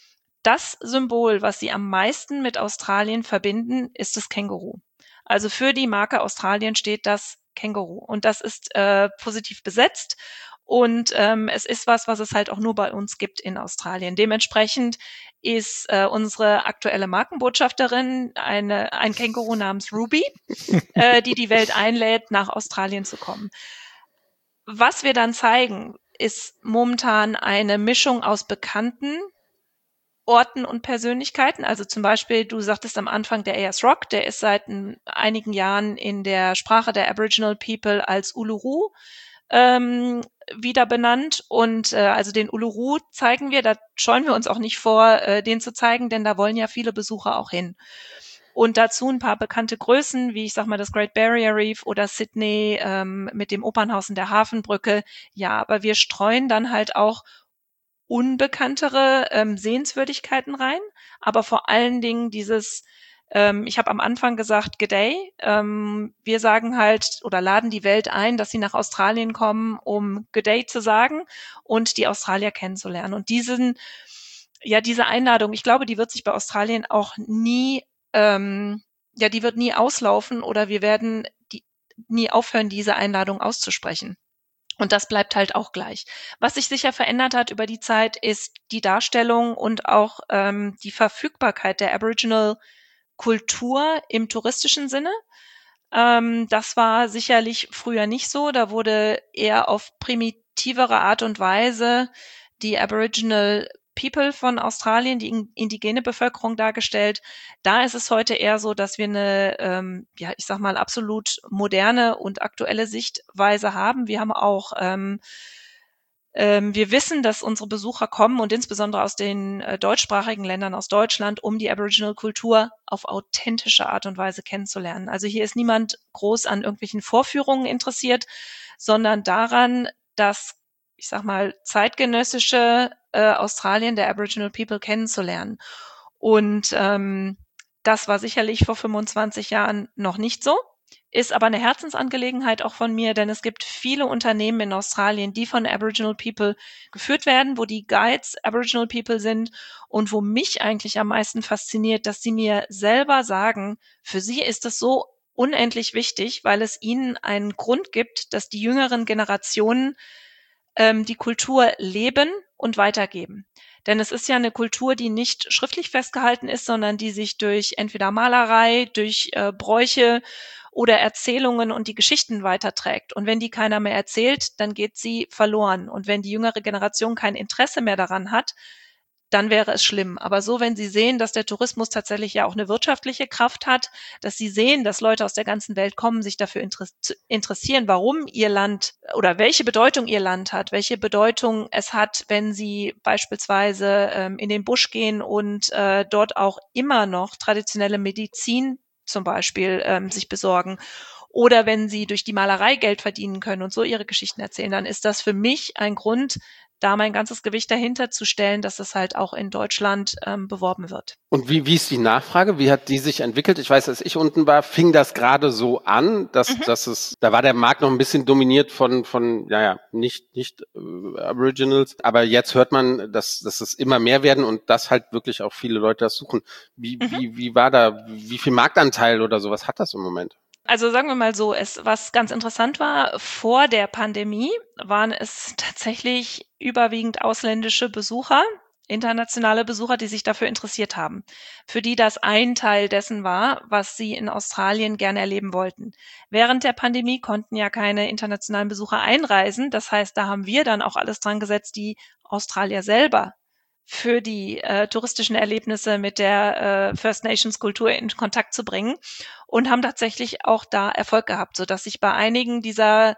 das Symbol, was sie am meisten mit Australien verbinden, ist das Känguru. Also für die Marke Australien steht das Känguru. Und das ist positiv besetzt. Und es ist was es halt auch nur bei uns gibt in Australien. Dementsprechend ist unsere aktuelle Markenbotschafterin ein Känguru namens Ruby, die Welt einlädt, nach Australien zu kommen. Was wir dann zeigen, ist momentan eine Mischung aus bekannten Orten und Persönlichkeiten. Also zum Beispiel, du sagtest am Anfang der Ayers Rock, der ist seit einigen Jahren in der Sprache der Aboriginal People als Uluru wieder benannt. Und also den Uluru zeigen wir, da scheuen wir uns auch nicht vor, den zu zeigen, denn da wollen ja viele Besucher auch hin. Und dazu ein paar bekannte Größen, wie ich sag mal das Great Barrier Reef oder Sydney mit dem Opernhaus und der Hafenbrücke. Ja, aber wir streuen dann halt auch unbekanntere Sehenswürdigkeiten rein, aber vor allen Dingen dieses, ich habe am Anfang gesagt, G'day. Wir sagen halt oder laden die Welt ein, dass sie nach Australien kommen, um G'day zu sagen und die Australier kennenzulernen. Und diese Einladung, ich glaube, die wird sich bei Australien auch nie, die wird nie auslaufen oder wir werden nie aufhören, diese Einladung auszusprechen. Und das bleibt halt auch gleich. Was sich sicher verändert hat über die Zeit, ist die Darstellung und auch die Verfügbarkeit der Aboriginal-Kultur im touristischen Sinne. Das war sicherlich früher nicht so. Da wurde eher auf primitivere Art und Weise die Aboriginal People von Australien, die indigene Bevölkerung dargestellt. Da ist es heute eher so, dass wir eine, ich sag mal, absolut moderne und aktuelle Sichtweise haben. Wir haben auch, wir wissen, dass unsere Besucher kommen und insbesondere aus den deutschsprachigen Ländern, aus Deutschland, um die Aboriginal-Kultur auf authentische Art und Weise kennenzulernen. Also hier ist niemand groß an irgendwelchen Vorführungen interessiert, sondern daran, dass, ich sag mal, zeitgenössische Australien der Aboriginal People kennenzulernen. Und das war sicherlich vor 25 Jahren noch nicht so, ist aber eine Herzensangelegenheit auch von mir, denn es gibt viele Unternehmen in Australien, die von Aboriginal People geführt werden, wo die Guides Aboriginal People sind und wo mich eigentlich am meisten fasziniert, dass sie mir selber sagen, für sie ist es so unendlich wichtig, weil es ihnen einen Grund gibt, dass die jüngeren Generationen die Kultur leben und weitergeben. Denn es ist ja eine Kultur, die nicht schriftlich festgehalten ist, sondern die sich durch entweder Malerei, durch Bräuche oder Erzählungen und die Geschichten weiterträgt. Und wenn die keiner mehr erzählt, dann geht sie verloren. Und wenn die jüngere Generation kein Interesse mehr daran hat, dann wäre es schlimm. Aber so, wenn Sie sehen, dass der Tourismus tatsächlich ja auch eine wirtschaftliche Kraft hat, dass Sie sehen, dass Leute aus der ganzen Welt kommen, sich dafür interessieren, warum Ihr Land oder welche Bedeutung Ihr Land hat, welche Bedeutung es hat, wenn Sie beispielsweise in den Busch gehen und dort auch immer noch traditionelle Medizin zum Beispiel sich besorgen. Oder wenn Sie durch die Malerei Geld verdienen können und so Ihre Geschichten erzählen, dann ist das für mich ein Grund, da mein ganzes Gewicht dahinter zu stellen, dass es halt auch in Deutschland beworben wird. Und wie ist die Nachfrage? Wie hat die sich entwickelt? Ich weiß, als ich unten war, fing das gerade so an, da war der Markt noch ein bisschen dominiert von nicht Aboriginals. Aber jetzt hört man, dass es immer mehr werden und dass halt wirklich auch viele Leute das suchen. Wie war da, wie viel Marktanteil oder sowas hat das im Moment? Also sagen wir mal so, was ganz interessant war, vor der Pandemie waren es tatsächlich überwiegend ausländische Besucher, internationale Besucher, die sich dafür interessiert haben, für die das ein Teil dessen war, was sie in Australien gerne erleben wollten. Während der Pandemie konnten ja keine internationalen Besucher einreisen. Das heißt, da haben wir dann auch alles dran gesetzt, die Australier selber für die touristischen Erlebnisse mit der First Nations Kultur in Kontakt zu bringen und haben tatsächlich auch da Erfolg gehabt, sodass sich bei einigen dieser,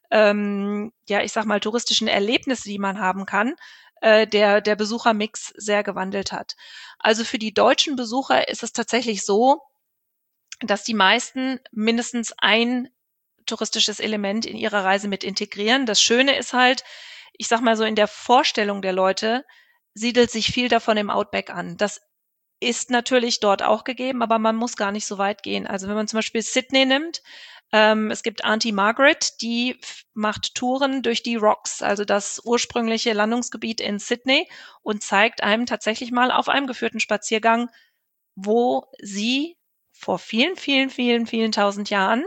ich sag mal, touristischen Erlebnisse, die man haben kann, der Besuchermix sehr gewandelt hat. Also für die deutschen Besucher ist es tatsächlich so, dass die meisten mindestens ein touristisches Element in ihrer Reise mit integrieren. Das Schöne ist halt, ich sag mal so, in der Vorstellung der Leute siedelt sich viel davon im Outback an. Das ist natürlich dort auch gegeben, aber man muss gar nicht so weit gehen. Also wenn man zum Beispiel Sydney nimmt, Es gibt Auntie Margaret, die macht Touren durch die Rocks, also das ursprüngliche Landungsgebiet in Sydney, und zeigt einem tatsächlich mal auf einem geführten Spaziergang, wo sie vor vielen, vielen, vielen, vielen tausend Jahren,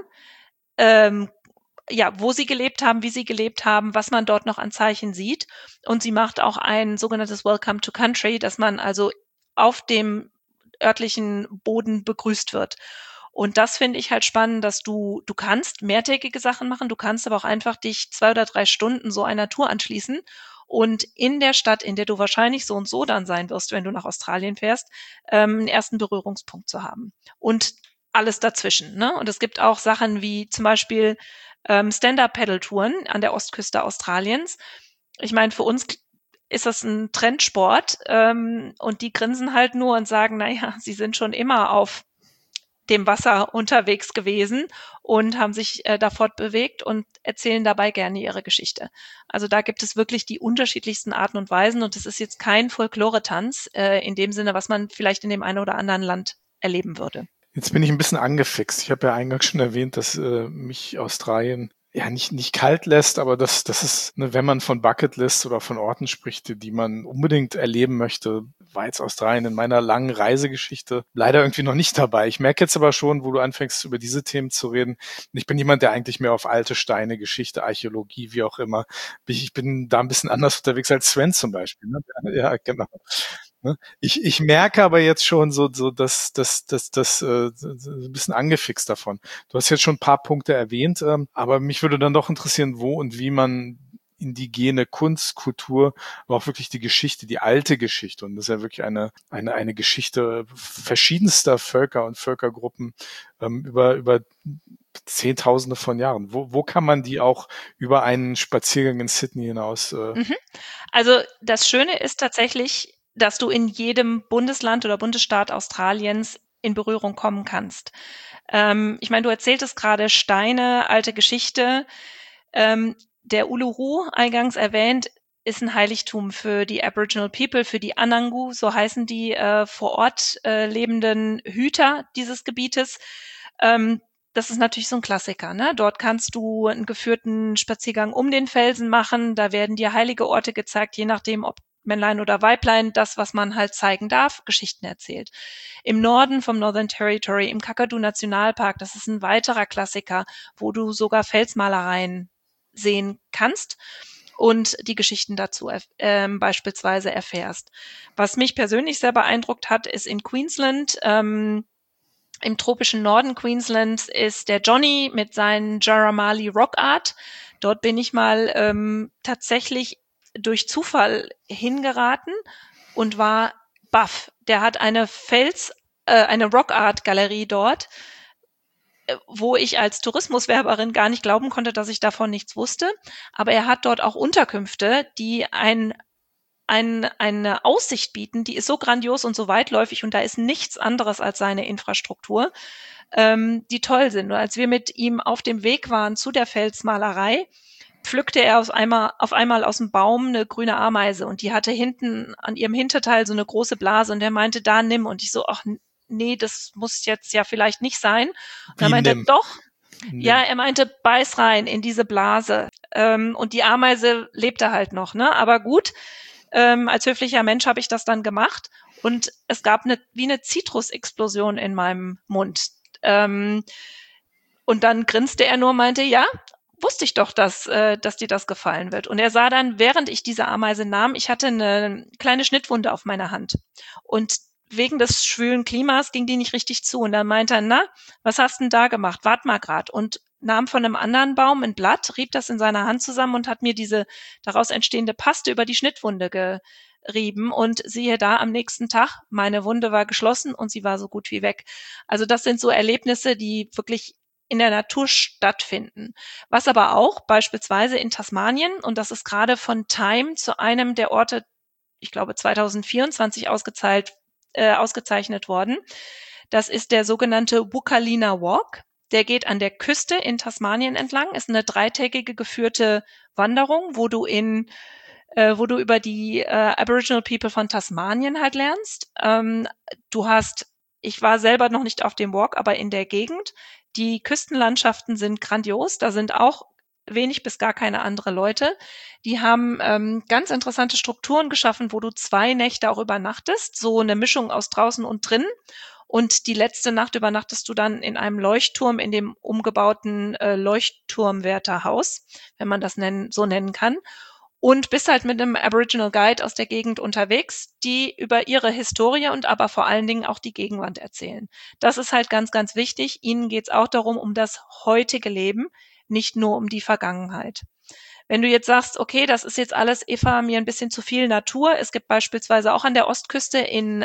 wo sie gelebt haben, wie sie gelebt haben, was man dort noch an Zeichen sieht. Und sie macht auch ein sogenanntes Welcome to Country, dass man also auf dem örtlichen Boden begrüßt wird. Und das finde ich halt spannend, dass du kannst mehrtägige Sachen machen, du kannst aber auch einfach dich 2 oder 3 Stunden so einer Tour anschließen und in der Stadt, in der du wahrscheinlich so und so dann sein wirst, wenn du nach Australien fährst, einen ersten Berührungspunkt zu haben. Und alles dazwischen, ne? Und es gibt auch Sachen wie zum Beispiel Stand-Up-Paddle-Touren an der Ostküste Australiens. Ich meine, für uns ist das ein Trendsport, und die grinsen halt nur und sagen, naja, sie sind schon immer auf dem Wasser unterwegs gewesen und haben sich da fortbewegt und erzählen dabei gerne ihre Geschichte. Also da gibt es wirklich die unterschiedlichsten Arten und Weisen und es ist jetzt kein Folklore-Tanz in dem Sinne, was man vielleicht in dem einen oder anderen Land erleben würde. Jetzt bin ich ein bisschen angefixt. Ich habe ja eingangs schon erwähnt, dass mich Australien ja nicht kalt lässt, aber das ist, ne, wenn man von Bucketlist oder von Orten spricht, die man unbedingt erleben möchte, war jetzt Australien in meiner langen Reisegeschichte leider irgendwie noch nicht dabei. Ich merke jetzt aber schon, wo du anfängst, über diese Themen zu reden. Ich bin jemand, der eigentlich mehr auf alte Steine, Geschichte, Archäologie, wie auch immer. Ich bin da ein bisschen anders unterwegs als Sven zum Beispiel. Ne? Ja, genau. Ich merke aber jetzt schon so dass ein bisschen angefixt davon. Du hast jetzt schon ein paar Punkte erwähnt, aber mich würde dann doch interessieren, wo und wie man indigene Kunst, Kultur, aber auch wirklich die Geschichte, die alte Geschichte. Und das ist ja wirklich eine Geschichte verschiedenster Völker und Völkergruppen über Zehntausende von Jahren. Wo kann man die auch über einen Spaziergang in Sydney hinaus? Also das Schöne ist tatsächlich, dass du in jedem Bundesland oder Bundesstaat Australiens in Berührung kommen kannst. Ich meine, du erzähltest gerade Steine, alte Geschichte. Der Uluru, eingangs erwähnt, ist ein Heiligtum für die Aboriginal People, für die Anangu, so heißen die vor Ort lebenden Hüter dieses Gebietes. Das ist natürlich so ein Klassiker, ne? Dort kannst du einen geführten Spaziergang um den Felsen machen. Da werden dir heilige Orte gezeigt, je nachdem, ob Männlein oder Weiblein, das, was man halt zeigen darf, Geschichten erzählt. Im Norden vom Northern Territory, im Kakadu-Nationalpark, das ist ein weiterer Klassiker, wo du sogar Felsmalereien sehen kannst und die Geschichten dazu beispielsweise erfährst. Was mich persönlich sehr beeindruckt hat, ist in Queensland, im tropischen Norden Queenslands ist der Johnny mit seinen Jaramali Rock Art. Dort bin ich mal tatsächlich durch Zufall hingeraten und war baff. Der hat eine Rock Art Galerie dort, wo ich als Tourismuswerberin gar nicht glauben konnte, dass ich davon nichts wusste. Aber er hat dort auch Unterkünfte, die eine Aussicht bieten, die ist so grandios und so weitläufig und da ist nichts anderes als seine Infrastruktur, die toll sind. Und als wir mit ihm auf dem Weg waren zu der Felsmalerei, pflückte er auf einmal aus dem Baum eine grüne Ameise und die hatte hinten an ihrem Hinterteil so eine große Blase und er meinte, da nimm. Und ich so, ach nee, das muss jetzt ja vielleicht nicht sein. Und er meinte, doch. Ja, er meinte, beiß rein in diese Blase. Und die Ameise lebte halt noch, ne? Aber gut, als höflicher Mensch habe ich das dann gemacht und es gab wie eine Zitrusexplosion in meinem Mund. Und dann grinste er nur und meinte, ja, wusste ich doch, dass dir das gefallen wird. Und er sah dann, während ich diese Ameise nahm, ich hatte eine kleine Schnittwunde auf meiner Hand. Und wegen des schwülen Klimas ging die nicht richtig zu. Und dann meinte er, na, was hast denn da gemacht? Wart mal grad. Und nahm von einem anderen Baum ein Blatt, rieb das in seiner Hand zusammen und hat mir diese daraus entstehende Paste über die Schnittwunde gerieben. Und siehe da, am nächsten Tag, meine Wunde war geschlossen und sie war so gut wie weg. Also das sind so Erlebnisse, die wirklich in der Natur stattfinden. Was aber auch beispielsweise in Tasmanien, und das ist gerade von Time zu einem der Orte, ich glaube 2024 ausgezeichnet worden, das ist der sogenannte Wukalina Walk. Der geht an der Küste in Tasmanien entlang, ist eine 3-tägige geführte Wanderung, wo du über die Aboriginal People von Tasmanien halt lernst. Ich war selber noch nicht auf dem Walk, aber in der Gegend Die Küstenlandschaften sind grandios, da sind auch wenig bis gar keine andere Leute. Die haben ganz interessante Strukturen geschaffen, wo du 2 Nächte auch übernachtest, so eine Mischung aus draußen und drin. Und die letzte Nacht übernachtest du dann in einem Leuchtturm, in dem umgebauten Leuchtturmwärterhaus, wenn man das so nennen kann. Und bist halt mit einem Aboriginal Guide aus der Gegend unterwegs, die über ihre Historie und aber vor allen Dingen auch die Gegenwart erzählen. Das ist halt ganz, ganz wichtig. Ihnen geht's auch darum, um das heutige Leben, nicht nur um die Vergangenheit. Wenn du jetzt sagst, okay, das ist jetzt alles, Eva, mir ein bisschen zu viel Natur. Es gibt beispielsweise auch an der Ostküste in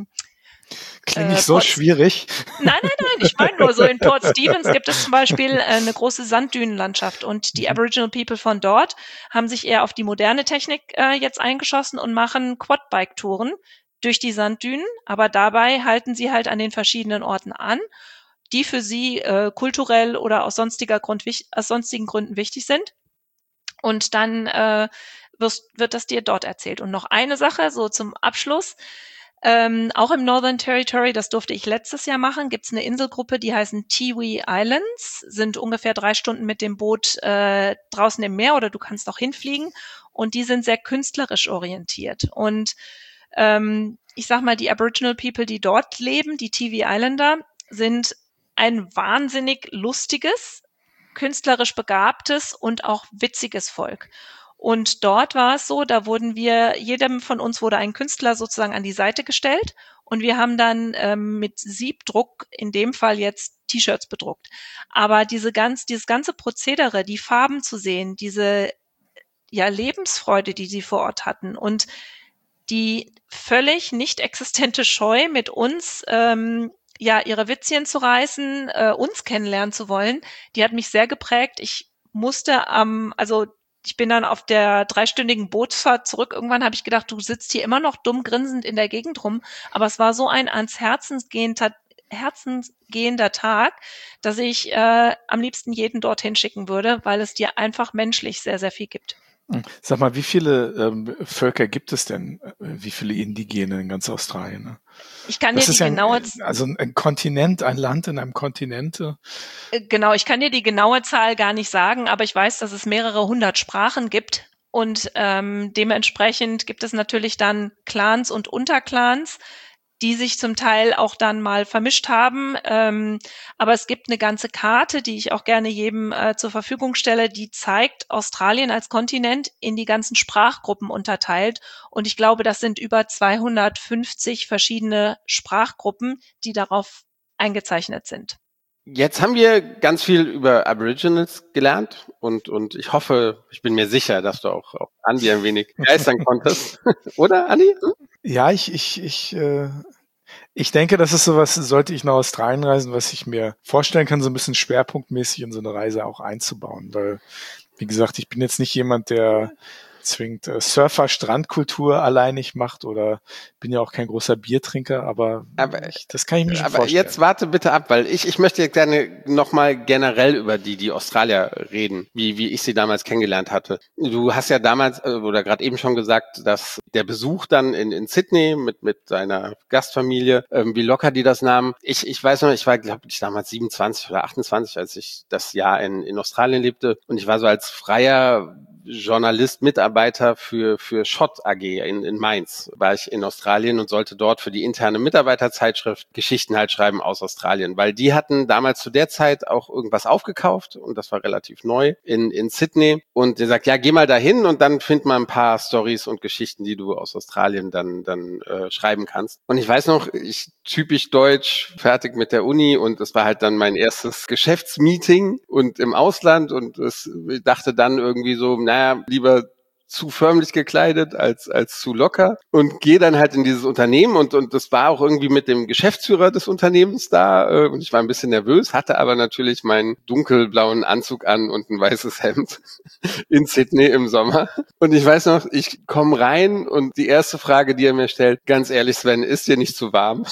Klingt nicht so schwierig. Nein, ich meine nur so, in Port Stephens gibt es zum Beispiel eine große Sanddünenlandschaft und die Aboriginal People von dort haben sich eher auf die moderne Technik jetzt eingeschossen und machen Quadbike-Touren durch die Sanddünen, aber dabei halten sie halt an den verschiedenen Orten an, die für sie kulturell oder aus sonstigen Gründen wichtig sind. Und dann wird das dir dort erzählt. Und noch eine Sache, so zum Abschluss. Auch im Northern Territory, das durfte ich letztes Jahr machen, gibt's eine Inselgruppe, die heißen Tiwi Islands, sind ungefähr 3 Stunden mit dem Boot draußen im Meer oder du kannst auch hinfliegen und die sind sehr künstlerisch orientiert. Und ich sag mal, die Aboriginal People, die dort leben, die Tiwi Islander, sind ein wahnsinnig lustiges, künstlerisch begabtes und auch witziges Volk. Und dort war es so, da jedem von uns wurde ein Künstler sozusagen an die Seite gestellt und wir haben dann mit Siebdruck, in dem Fall jetzt T-Shirts bedruckt. Aber dieses ganze Prozedere, die Farben zu sehen, diese Lebensfreude, die sie vor Ort hatten und die völlig nicht existente Scheu, mit uns ihre Witzchen zu reißen, uns kennenlernen zu wollen, die hat mich sehr geprägt. Ich bin dann auf der 3-stündigen Bootsfahrt zurück. Irgendwann habe ich gedacht, du sitzt hier immer noch dumm grinsend in der Gegend rum. Aber es war so ein ans Herzen gehender Tag, dass ich am liebsten jeden dorthin schicken würde, weil es dir einfach menschlich sehr, sehr viel gibt. Sag mal, wie viele Völker gibt es denn? Wie viele Indigene in ganz Australien? Ne? Ich kann dir die genaue also ein Kontinent, ein Land in einem Kontinent. Genau, ich kann dir die genaue Zahl gar nicht sagen, aber ich weiß, dass es mehrere 100 Sprachen gibt und dementsprechend gibt es natürlich dann Clans und Unterclans, die sich zum Teil auch dann mal vermischt haben. Aber es gibt eine ganze Karte, die ich auch gerne jedem zur Verfügung stelle, die zeigt Australien als Kontinent in die ganzen Sprachgruppen unterteilt. Und ich glaube, das sind über 250 verschiedene Sprachgruppen, die darauf eingezeichnet sind. Jetzt haben wir ganz viel über Aboriginals gelernt und ich hoffe, ich bin mir sicher, dass du auch Andi ein wenig begeistern konntest. Oder, Andi? Ja, ich denke, das ist sowas, sollte ich nach Australien reisen, was ich mir vorstellen kann, so ein bisschen schwerpunktmäßig in so eine Reise auch einzubauen. Weil, wie gesagt, ich bin jetzt nicht jemand, der zwingend Surfer-Strandkultur alleinig macht oder bin ja auch kein großer Biertrinker, aber das kann ich mir schon vorstellen. Aber jetzt warte bitte ab, weil ich möchte jetzt gerne nochmal generell über die Australier reden, wie ich sie damals kennengelernt hatte. Du hast ja damals oder gerade eben schon gesagt, dass der Besuch dann in Sydney mit seiner Gastfamilie, wie locker die das nahmen. Ich weiß noch, ich war, glaube ich, damals 27 oder 28, als ich das Jahr in Australien lebte und ich war so als freier Journalist, Mitarbeiter für Schott AG in Mainz, war ich in Australien und sollte dort für die interne Mitarbeiterzeitschrift Geschichten halt schreiben aus Australien, weil die hatten damals zu der Zeit auch irgendwas aufgekauft und das war relativ neu in Sydney und der sagt, ja, geh mal dahin und dann find mal ein paar Stories und Geschichten, die du aus Australien dann schreiben kannst. Und ich weiß noch, ich typisch deutsch, fertig mit der Uni und es war halt dann mein erstes Geschäftsmeeting und im Ausland und ich dachte dann irgendwie so, naja, lieber zu förmlich gekleidet als zu locker und gehe dann halt in dieses Unternehmen und das war auch irgendwie mit dem Geschäftsführer des Unternehmens da und ich war ein bisschen nervös, hatte aber natürlich meinen dunkelblauen Anzug an und ein weißes Hemd in Sydney im Sommer und ich weiß noch, ich komme rein und die erste Frage, die er mir stellt, ganz ehrlich Sven, ist dir nicht zu warm?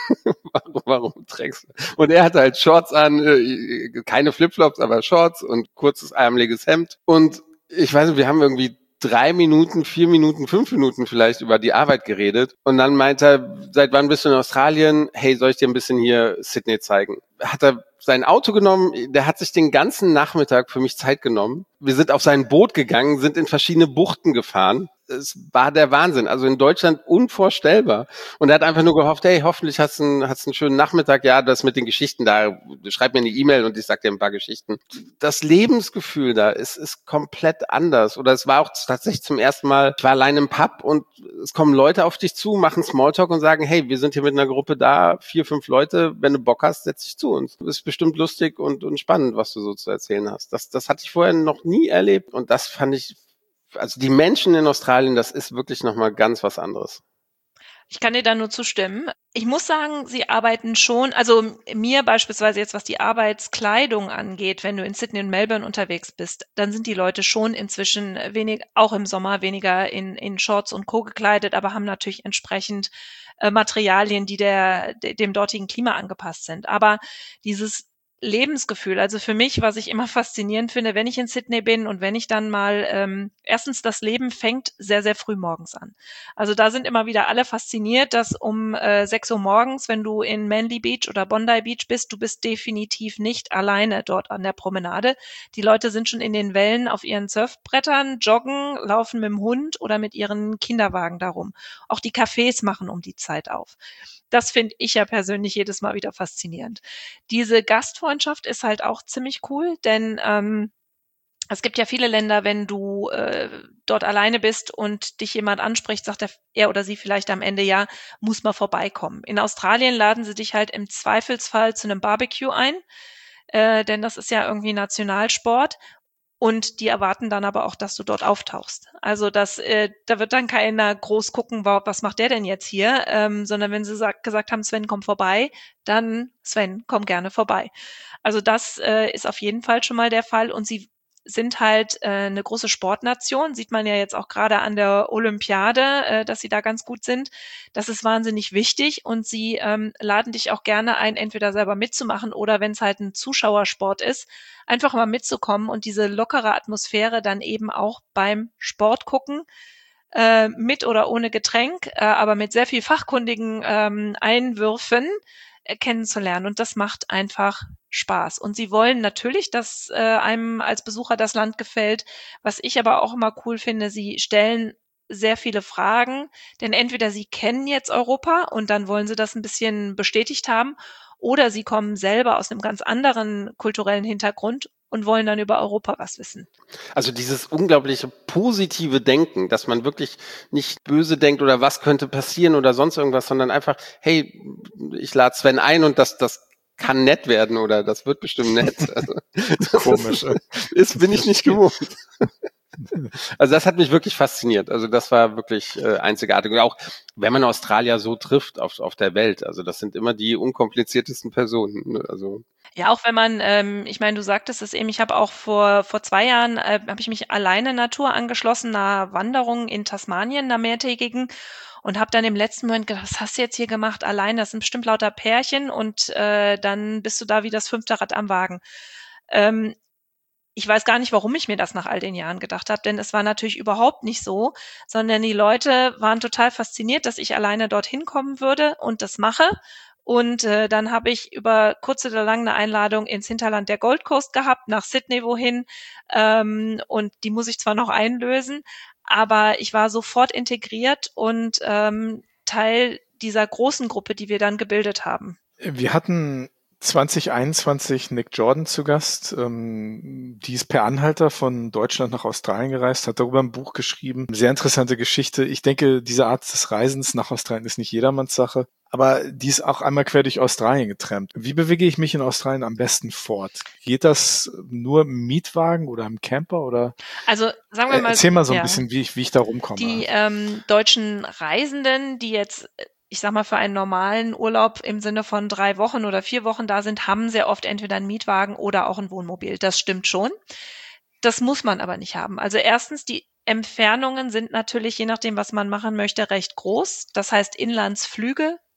Warum trägst du? Und er hatte halt Shorts an, keine Flipflops, aber Shorts und kurzes ärmeliges Hemd und ich weiß nicht, wir haben irgendwie 3 Minuten, 4 Minuten, 5 Minuten vielleicht über die Arbeit geredet. Und dann meint er, seit wann bist du in Australien? Hey, soll ich dir ein bisschen hier Sydney zeigen? Hat er sein Auto genommen, der hat sich den ganzen Nachmittag für mich Zeit genommen. Wir sind auf sein Boot gegangen, sind in verschiedene Buchten gefahren. Es war der Wahnsinn. Also in Deutschland unvorstellbar. Und er hat einfach nur gehofft, hey, hoffentlich hast du einen schönen Nachmittag. Ja, das mit den Geschichten da, schreib mir eine E-Mail und ich sag dir ein paar Geschichten. Das Lebensgefühl da ist komplett anders. Oder es war auch tatsächlich zum ersten Mal, ich war allein im Pub und es kommen Leute auf dich zu, machen Smalltalk und sagen, hey, wir sind hier mit einer Gruppe da, 4, 5 Leute, wenn du Bock hast, setz dich zu uns. Das ist bestimmt lustig und spannend, was du so zu erzählen hast. Das hatte ich vorher noch nie erlebt und das fand ich, also die Menschen in Australien, das ist wirklich nochmal ganz was anderes. Ich kann dir da nur zustimmen. Ich muss sagen, sie arbeiten schon, also mir beispielsweise jetzt, was die Arbeitskleidung angeht, wenn du in Sydney und Melbourne unterwegs bist, dann sind die Leute schon inzwischen auch im Sommer weniger in Shorts und Co. gekleidet, aber haben natürlich entsprechend Materialien, die dem dortigen Klima angepasst sind. Aber dieses Lebensgefühl, also für mich, was ich immer faszinierend finde, wenn ich in Sydney bin und wenn ich dann mal, erstens, das Leben fängt sehr, sehr früh morgens an. Also da sind immer wieder alle fasziniert, dass um 6 Uhr morgens, wenn du in Manly Beach oder Bondi Beach bist, du bist definitiv nicht alleine dort an der Promenade. Die Leute sind schon in den Wellen auf ihren Surfbrettern, joggen, laufen mit dem Hund oder mit ihren Kinderwagen darum. Auch die Cafés machen um die Zeit auf. Das finde ich ja persönlich jedes Mal wieder faszinierend. Diese Gastfreundschaft ist halt auch ziemlich cool, denn es gibt ja viele Länder, wenn du dort alleine bist und dich jemand anspricht, sagt er oder sie vielleicht am Ende, ja, muss mal vorbeikommen. In Australien laden sie dich halt im Zweifelsfall zu einem Barbecue ein, denn das ist ja irgendwie Nationalsport. Und die erwarten dann aber auch, dass du dort auftauchst. Also da wird dann keiner groß gucken, was macht der denn jetzt hier, sondern wenn sie gesagt haben, Sven, komm vorbei, dann Sven, komm gerne vorbei. Also das ist auf jeden Fall schon mal der Fall und sie sind halt eine große Sportnation, sieht man ja jetzt auch gerade an der Olympiade, dass sie da ganz gut sind. Das ist wahnsinnig wichtig und sie laden dich auch gerne ein, entweder selber mitzumachen oder wenn es halt ein Zuschauersport ist, einfach mal mitzukommen und diese lockere Atmosphäre dann eben auch beim Sport gucken, mit oder ohne Getränk, aber mit sehr viel fachkundigen Einwürfen kennenzulernen. Und das macht einfach Spaß. Und sie wollen natürlich, dass einem als Besucher das Land gefällt. Was ich aber auch immer cool finde, sie stellen sehr viele Fragen, denn entweder sie kennen jetzt Europa und dann wollen sie das ein bisschen bestätigt haben, oder sie kommen selber aus einem ganz anderen kulturellen Hintergrund und wollen dann über Europa was wissen. Also dieses unglaubliche positive Denken, dass man wirklich nicht böse denkt oder was könnte passieren oder sonst irgendwas, sondern einfach, hey, ich lade Sven ein und das kann nett werden oder das wird bestimmt nett. Also, Komisch. Bin ich nicht gewohnt. Also das hat mich wirklich fasziniert. Also das war wirklich einzigartig. Und auch wenn man Australier so trifft auf der Welt, also das sind immer die unkompliziertesten Personen. Ne? Also ja, auch wenn man, ich meine, du sagtest es eben, ich habe auch vor 2 Jahren, habe ich mich alleine Natur angeschlossen, einer Wanderung in Tasmanien, einer mehrtägigen, und habe dann im letzten Moment gedacht, was hast du jetzt hier gemacht allein? Das sind bestimmt lauter Pärchen und dann bist du da wie das 5. Rad am Wagen. Ich weiß gar nicht, warum ich mir das nach all den Jahren gedacht habe, denn es war natürlich überhaupt nicht so, sondern die Leute waren total fasziniert, dass ich alleine dorthin kommen würde und das mache. Und dann habe ich über kurz oder lang eine Einladung ins Hinterland der Gold Coast gehabt, nach Sydney wohin. Und die muss ich zwar noch einlösen, aber ich war sofort integriert und Teil dieser großen Gruppe, die wir dann gebildet haben. Wir hatten 2021 Nick Jordan zu Gast. Die ist per Anhalter von Deutschland nach Australien gereist, hat darüber ein Buch geschrieben. Sehr interessante Geschichte. Ich denke, diese Art des Reisens nach Australien ist nicht jedermanns Sache, aber die ist auch einmal quer durch Australien getrennt. Wie bewege ich mich in Australien am besten fort? Geht das nur im Mietwagen oder im Camper oder? Also sagen wir mal, erzähl mal so ein bisschen, wie ich da rumkomme. Die deutschen Reisenden, die jetzt, ich sag mal, für einen normalen Urlaub im Sinne von 3 Wochen oder 4 Wochen da sind, haben sehr oft entweder einen Mietwagen oder auch ein Wohnmobil. Das stimmt schon. Das muss man aber nicht haben. Also erstens, die Entfernungen sind natürlich, je nachdem, was man machen möchte, recht groß. Das heißt, Inlandsflüge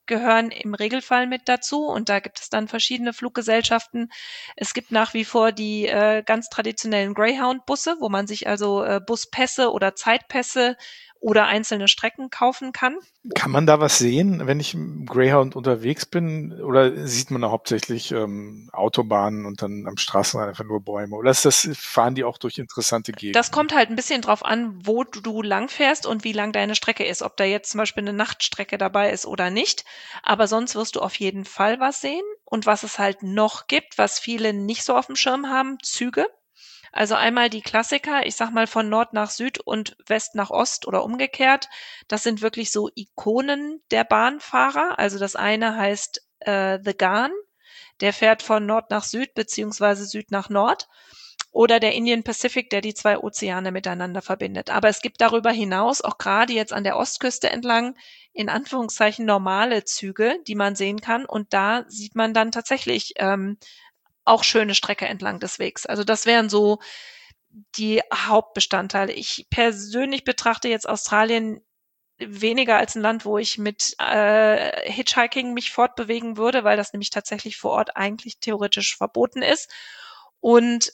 gehören im Regelfall mit dazu und da gibt es dann verschiedene Fluggesellschaften. Es gibt nach wie vor die ganz traditionellen Greyhound-Busse, wo man sich also Buspässe oder Zeitpässe oder einzelne Strecken kaufen kann. Kann man da was sehen, wenn ich im Greyhound unterwegs bin? Oder sieht man da hauptsächlich Autobahnen und dann am Straßenrand einfach nur Bäume? Oder fahren die auch durch interessante Gegenden? Das kommt halt ein bisschen drauf an, wo du lang fährst und wie lang deine Strecke ist. Ob da jetzt zum Beispiel eine Nachtstrecke dabei ist oder nicht. Aber sonst wirst du auf jeden Fall was sehen. Und was es halt noch gibt, was viele nicht so auf dem Schirm haben, Züge. Also einmal die Klassiker, ich sag mal von Nord nach Süd und West nach Ost oder umgekehrt. Das sind wirklich so Ikonen der Bahnfahrer. Also das eine heißt The Ghan, der fährt von Nord nach Süd beziehungsweise Süd nach Nord. Oder der Indian Pacific, der die zwei Ozeane miteinander verbindet. Aber es gibt darüber hinaus auch gerade jetzt an der Ostküste entlang in Anführungszeichen normale Züge, die man sehen kann. Und da sieht man dann tatsächlich auch schöne Strecke entlang des Wegs. Also das wären so die Hauptbestandteile. Ich persönlich betrachte jetzt Australien weniger als ein Land, wo ich mit Hitchhiking mich fortbewegen würde, weil das nämlich tatsächlich vor Ort eigentlich theoretisch verboten ist. Und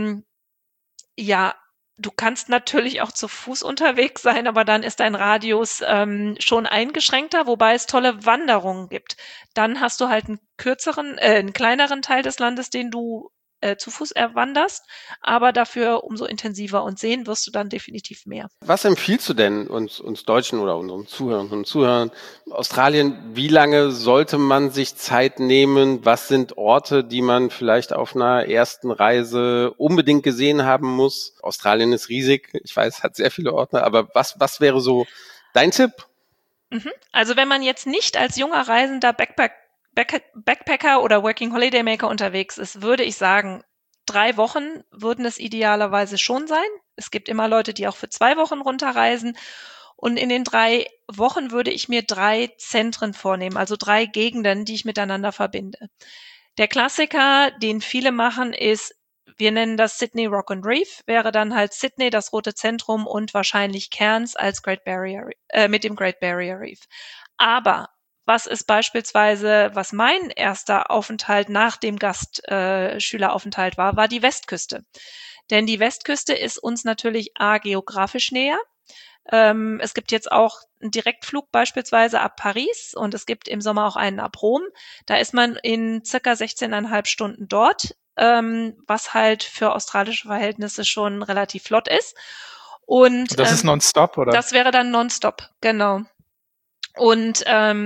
ja, du kannst natürlich auch zu Fuß unterwegs sein, aber dann ist dein Radius schon eingeschränkter, wobei es tolle Wanderungen gibt. Dann hast du halt einen kleineren Teil des Landes, den du zu Fuß erwanderst, aber dafür umso intensiver und sehen wirst du dann definitiv mehr. Was empfiehlst du denn uns Deutschen oder unseren Zuhörern und Zuhörern Australien? Wie lange sollte man sich Zeit nehmen? Was sind Orte, die man vielleicht auf einer ersten Reise unbedingt gesehen haben muss? Australien ist riesig. Ich weiß, hat sehr viele Orte. Aber was wäre so dein Tipp? Also wenn man jetzt nicht als junger Reisender Backpacker oder Working Holiday Maker unterwegs ist, würde ich sagen, 3 Wochen würden es idealerweise schon sein. Es gibt immer Leute, die auch für 2 Wochen runterreisen. Und in den 3 Wochen würde ich mir 3 Zentren vornehmen, also 3 Gegenden, die ich miteinander verbinde. Der Klassiker, den viele machen, ist, wir nennen das Sydney Rock and Reef, wäre dann halt Sydney, das Rote Zentrum und wahrscheinlich Cairns als mit dem Great Barrier Reef. Aber was ist beispielsweise, was mein erster Aufenthalt nach dem Gastschüleraufenthalt war die Westküste. Denn die Westküste ist uns natürlich geografisch näher. Es gibt jetzt auch einen Direktflug beispielsweise ab Paris und es gibt im Sommer auch einen ab Rom. Da ist man in circa 16,5 Stunden dort, was halt für australische Verhältnisse schon relativ flott ist. Und das ist nonstop, oder? Das wäre dann nonstop, genau. Und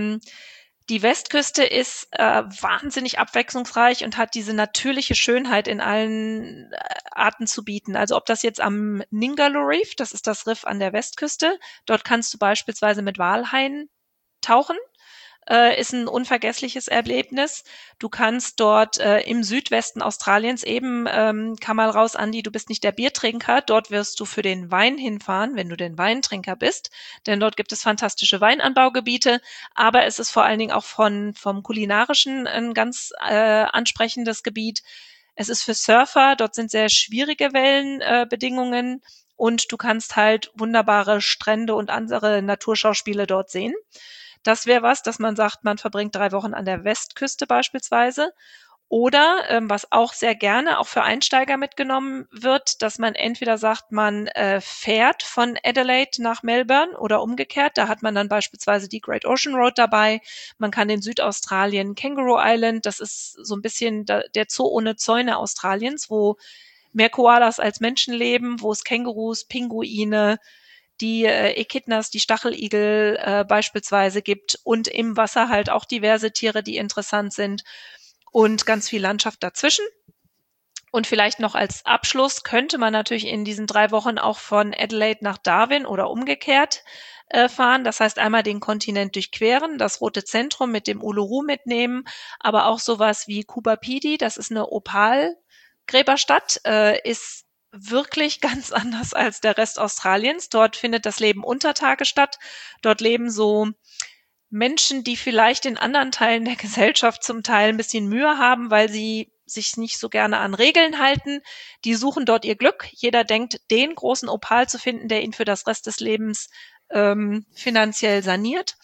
die Westküste ist wahnsinnig abwechslungsreich und hat diese natürliche Schönheit in allen Arten zu bieten. Also ob das jetzt am Ningaloo Reef, das ist das Riff an der Westküste, dort kannst du beispielsweise mit Walhaien tauchen. Ist ein unvergessliches Erlebnis. Du kannst dort im Südwesten Australiens eben, kam mal raus, Andi, du bist nicht der Biertrinker, dort wirst du für den Wein hinfahren, wenn du den Weintrinker bist, denn dort gibt es fantastische Weinanbaugebiete, aber es ist vor allen Dingen auch vom Kulinarischen ein ganz ansprechendes Gebiet. Es ist für Surfer, dort sind sehr schwierige Wellenbedingungen und du kannst halt wunderbare Strände und andere Naturschauspiele dort sehen. Das wäre was, dass man sagt, man verbringt 3 Wochen an der Westküste beispielsweise. Oder was auch sehr gerne auch für Einsteiger mitgenommen wird, dass man entweder sagt, man fährt von Adelaide nach Melbourne oder umgekehrt. Da hat man dann beispielsweise die Great Ocean Road dabei. Man kann in Südaustralien Kangaroo Island, das ist so ein bisschen der Zoo ohne Zäune Australiens, wo mehr Koalas als Menschen leben, wo es Kängurus, Pinguine, die Echidnas, die Stacheligel beispielsweise gibt und im Wasser halt auch diverse Tiere, die interessant sind und ganz viel Landschaft dazwischen. Und vielleicht noch als Abschluss könnte man natürlich in diesen 3 Wochen auch von Adelaide nach Darwin oder umgekehrt fahren. Das heißt, einmal den Kontinent durchqueren, das Rote Zentrum mit dem Uluru mitnehmen, aber auch sowas wie Coober Pedy, das ist eine Opalgräberstadt, ist wirklich ganz anders als der Rest Australiens. Dort findet das Leben unter Tage statt. Dort leben so Menschen, die vielleicht in anderen Teilen der Gesellschaft zum Teil ein bisschen Mühe haben, weil sie sich nicht so gerne an Regeln halten. Die suchen dort ihr Glück. Jeder denkt, den großen Opal zu finden, der ihn für das Rest des Lebens finanziell saniert.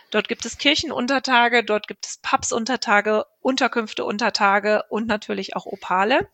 Dort gibt es Kirchenuntertage, dort gibt es Pubs-Untertage, Unterkünfte Untertage und natürlich auch Opale.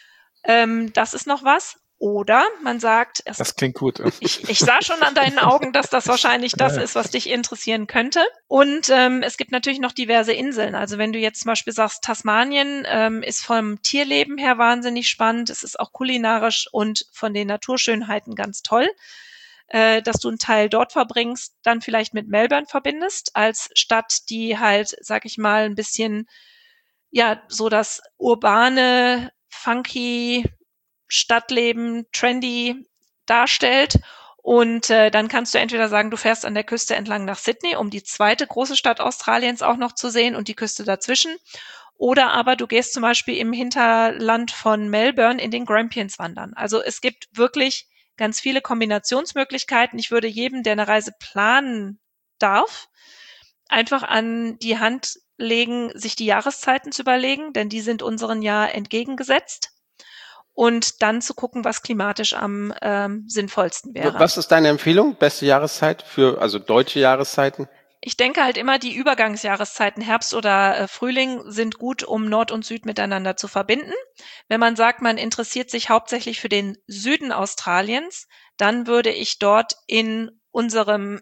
Das ist noch was. Oder man sagt, Das klingt gut. ich sah schon an deinen Augen, dass das wahrscheinlich das ist, was dich interessieren könnte. Und es gibt natürlich noch diverse Inseln. Also wenn du jetzt zum Beispiel sagst, Tasmanien ist vom Tierleben her wahnsinnig spannend. Es ist auch kulinarisch und von den Naturschönheiten ganz toll, dass du einen Teil dort verbringst, dann vielleicht mit Melbourne verbindest, als Stadt, die halt, sag ich mal, ein bisschen, ja, so das urbane, funky Stadtleben trendy darstellt. Und dann kannst du entweder sagen, du fährst an der Küste entlang nach Sydney, um die zweite große Stadt Australiens auch noch zu sehen und die Küste dazwischen. Oder aber du gehst zum Beispiel im Hinterland von Melbourne in den Grampians wandern. Also es gibt wirklich ganz viele Kombinationsmöglichkeiten. Ich würde jedem, der eine Reise planen darf, einfach an die Hand legen, sich die Jahreszeiten zu überlegen, denn die sind unseren Jahr entgegengesetzt. Und dann zu gucken, was klimatisch am sinnvollsten wäre. Was ist deine Empfehlung? Beste Jahreszeit also deutsche Jahreszeiten? Ich denke halt immer, die Übergangsjahreszeiten Herbst oder Frühling sind gut, um Nord und Süd miteinander zu verbinden. Wenn man sagt, man interessiert sich hauptsächlich für den Süden Australiens, dann würde ich dort in unserem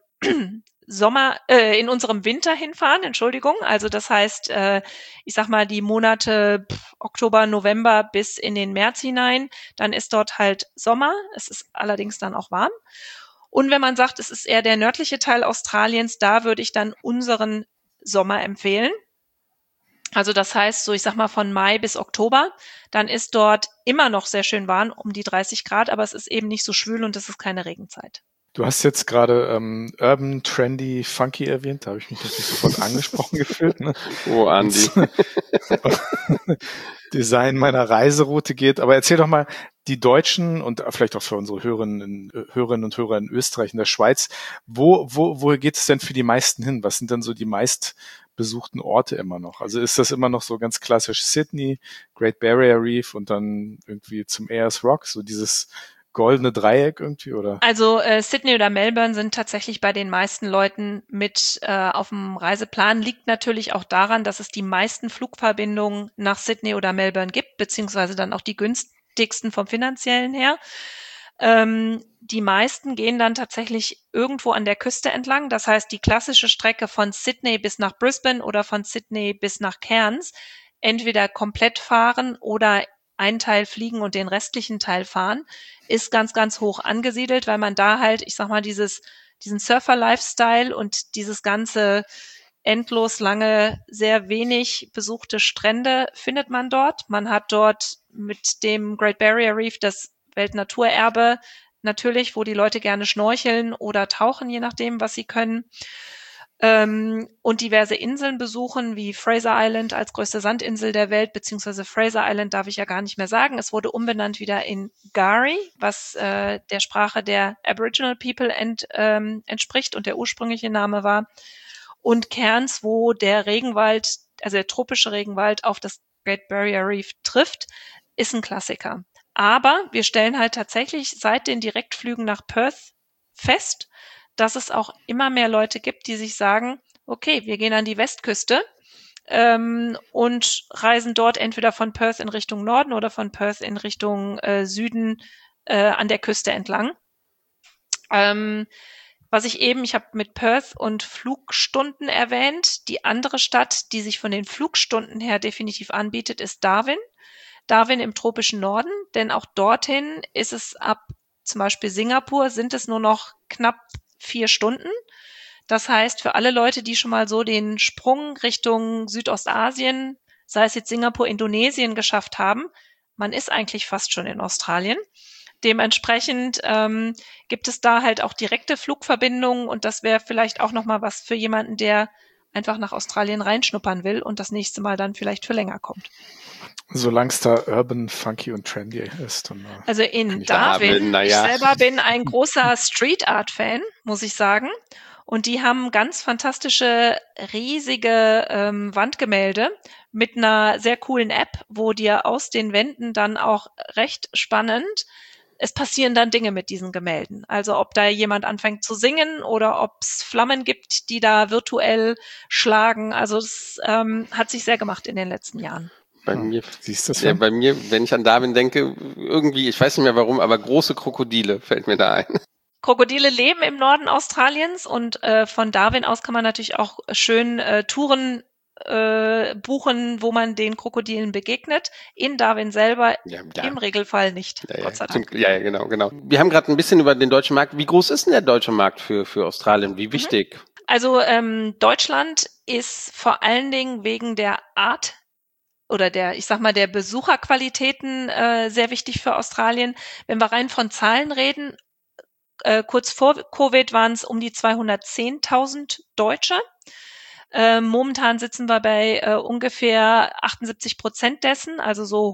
in unserem Winter hinfahren, Entschuldigung. Also das heißt, ich sag mal, die Monate Oktober, November bis in den März hinein, dann ist dort halt Sommer. Es ist allerdings dann auch warm. Und wenn man sagt, es ist eher der nördliche Teil Australiens, da würde ich dann unseren Sommer empfehlen. Also das heißt, so ich sag mal von Mai bis Oktober, dann ist dort immer noch sehr schön warm, um die 30 Grad, aber es ist eben nicht so schwül und es ist keine Regenzeit. Du hast jetzt gerade Urban, Trendy, Funky erwähnt. Da habe ich mich natürlich sofort angesprochen gefühlt. Ne? Oh, Andi. Design meiner Reiseroute geht. Aber erzähl doch mal, die Deutschen und vielleicht auch für unsere Hörerinnen und Hörer in Österreich, in der Schweiz, wo geht es denn für die meisten hin? Was sind denn so die meistbesuchten Orte immer noch? Also ist das immer noch so ganz klassisch Sydney, Great Barrier Reef und dann irgendwie zum Ayers Rock, so dieses goldene Dreieck irgendwie, oder? Also Sydney oder Melbourne sind tatsächlich bei den meisten Leuten mit auf dem Reiseplan. Liegt natürlich auch daran, dass es die meisten Flugverbindungen nach Sydney oder Melbourne gibt, beziehungsweise dann auch die günstigsten vom finanziellen her. Die meisten gehen dann tatsächlich irgendwo an der Küste entlang. Das heißt, die klassische Strecke von Sydney bis nach Brisbane oder von Sydney bis nach Cairns entweder komplett fahren oder einen Teil fliegen und den restlichen Teil fahren, ist ganz, ganz hoch angesiedelt, weil man da halt, ich sag mal, diesen Surfer-Lifestyle und dieses ganze endlos lange, sehr wenig besuchte Strände findet man dort. Man hat dort mit dem Great Barrier Reef das Weltnaturerbe natürlich, wo die Leute gerne schnorcheln oder tauchen, je nachdem, was sie können. Und diverse Inseln besuchen, wie Fraser Island als größte Sandinsel der Welt, beziehungsweise Fraser Island darf ich ja gar nicht mehr sagen. Es wurde umbenannt wieder in Gari, was der Sprache der Aboriginal People entspricht und der ursprüngliche Name war. Und Cairns, wo der Regenwald, also der tropische Regenwald auf das Great Barrier Reef trifft, ist ein Klassiker. Aber wir stellen halt tatsächlich seit den Direktflügen nach Perth fest, dass es auch immer mehr Leute gibt, die sich sagen, okay, wir gehen an die Westküste und reisen dort entweder von Perth in Richtung Norden oder von Perth in Richtung Süden an der Küste entlang. Ich habe mit Perth und Flugstunden erwähnt. Die andere Stadt, die sich von den Flugstunden her definitiv anbietet, ist Darwin. Darwin im tropischen Norden, denn auch dorthin ist es ab zum Beispiel Singapur sind es nur noch knapp 4 Stunden. Das heißt, für alle Leute, die schon mal so den Sprung Richtung Südostasien, sei es jetzt Singapur, Indonesien geschafft haben, man ist eigentlich fast schon in Australien. Dementsprechend gibt es da halt auch direkte Flugverbindungen und das wäre vielleicht auch nochmal was für jemanden, der einfach nach Australien reinschnuppern will und das nächste Mal dann vielleicht für länger kommt. Solange es da urban, funky und trendy ist. Dann, also in Darwin, ich selber bin ein großer Street Art Fan, muss ich sagen. Und die haben ganz fantastische, riesige Wandgemälde mit einer sehr coolen App, wo dir aus den Wänden dann auch recht spannend es passieren dann Dinge mit diesen Gemälden. Also ob da jemand anfängt zu singen oder ob es Flammen gibt, die da virtuell schlagen. Also es hat sich sehr gemacht in den letzten Jahren. Bei mir, Siehst du das? ja, bei mir, wenn ich an Darwin denke, irgendwie, ich weiß nicht mehr warum, aber große Krokodile fällt mir da ein. Krokodile leben im Norden Australiens und von Darwin aus kann man natürlich auch schön Touren buchen, wo man den Krokodilen begegnet. In Darwin selber Ja, im Regelfall nicht, ja, Gott sei Dank. ja, genau. Wir haben gerade ein bisschen über den deutschen Markt. Wie groß ist denn der deutsche Markt für Australien? Wie wichtig? Also Deutschland ist vor allen Dingen wegen der Art oder der Besucherqualitäten sehr wichtig für Australien. Wenn wir rein von Zahlen reden, kurz vor Covid waren es um die 210.000 Deutsche. Momentan sitzen wir bei ungefähr 78% dessen, also so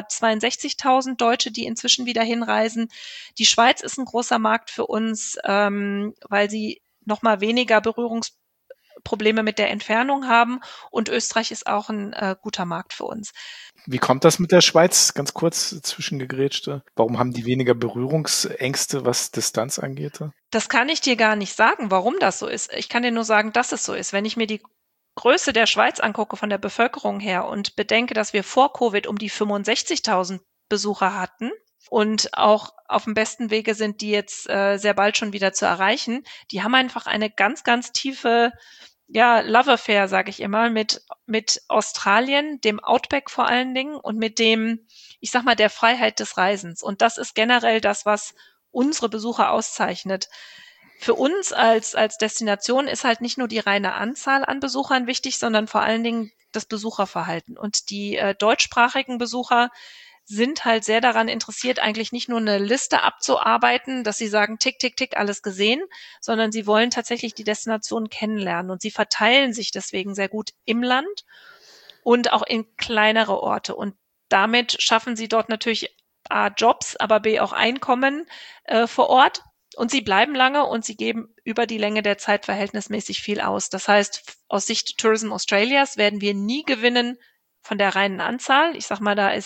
162.000 Deutsche, die inzwischen wieder hinreisen. Die Schweiz ist ein großer Markt für uns, weil sie noch mal weniger Berührungsprobleme mit der Entfernung haben, und Österreich ist auch ein guter Markt für uns. Wie kommt das mit der Schweiz? Ganz kurz zwischengegrätscht. Warum haben die weniger Berührungsängste, was Distanz angeht? Das kann ich dir gar nicht sagen, warum das so ist. Ich kann dir nur sagen, dass es so ist. Wenn ich mir die Größe der Schweiz angucke von der Bevölkerung her und bedenke, dass wir vor Covid um die 65.000 Besucher hatten und auch auf dem besten Wege sind, die jetzt sehr bald schon wieder zu erreichen, die haben einfach eine ganz, ganz tiefe Love Affair, sage ich immer, mit Australien, dem Outback vor allen Dingen und mit dem, ich sag mal, der Freiheit des Reisens. Und das ist generell das, was unsere Besucher auszeichnet. Für uns als Destination ist halt nicht nur die reine Anzahl an Besuchern wichtig, sondern vor allen Dingen das Besucherverhalten. Und die deutschsprachigen Besucher sind halt sehr daran interessiert, eigentlich nicht nur eine Liste abzuarbeiten, dass sie sagen, tick, tick, tick, alles gesehen, sondern sie wollen tatsächlich die Destination kennenlernen, und sie verteilen sich deswegen sehr gut im Land und auch in kleinere Orte, und damit schaffen sie dort natürlich A, Jobs, aber B, auch Einkommen vor Ort, und sie bleiben lange und sie geben über die Länge der Zeit verhältnismäßig viel aus. Das heißt, aus Sicht Tourism Australias werden wir nie gewinnen von der reinen Anzahl. Ich sag mal, da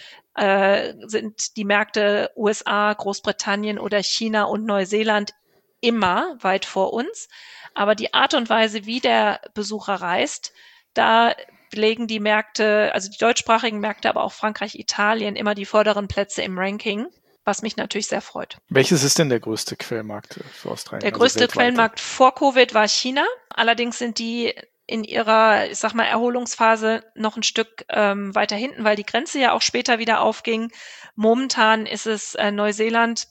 sind die Märkte USA, Großbritannien oder China und Neuseeland immer weit vor uns. Aber die Art und Weise, wie der Besucher reist, da legen die Märkte, also die deutschsprachigen Märkte, aber auch Frankreich, Italien, immer die vorderen Plätze im Ranking, was mich natürlich sehr freut. Welches ist denn der größte Quellmarkt für Australien? Der größte Quellmarkt vor Covid war China. Allerdings sind die in ihrer, ich sag mal, Erholungsphase noch ein Stück weiter hinten, weil die Grenze ja auch später wieder aufging. Momentan ist es Neuseeland,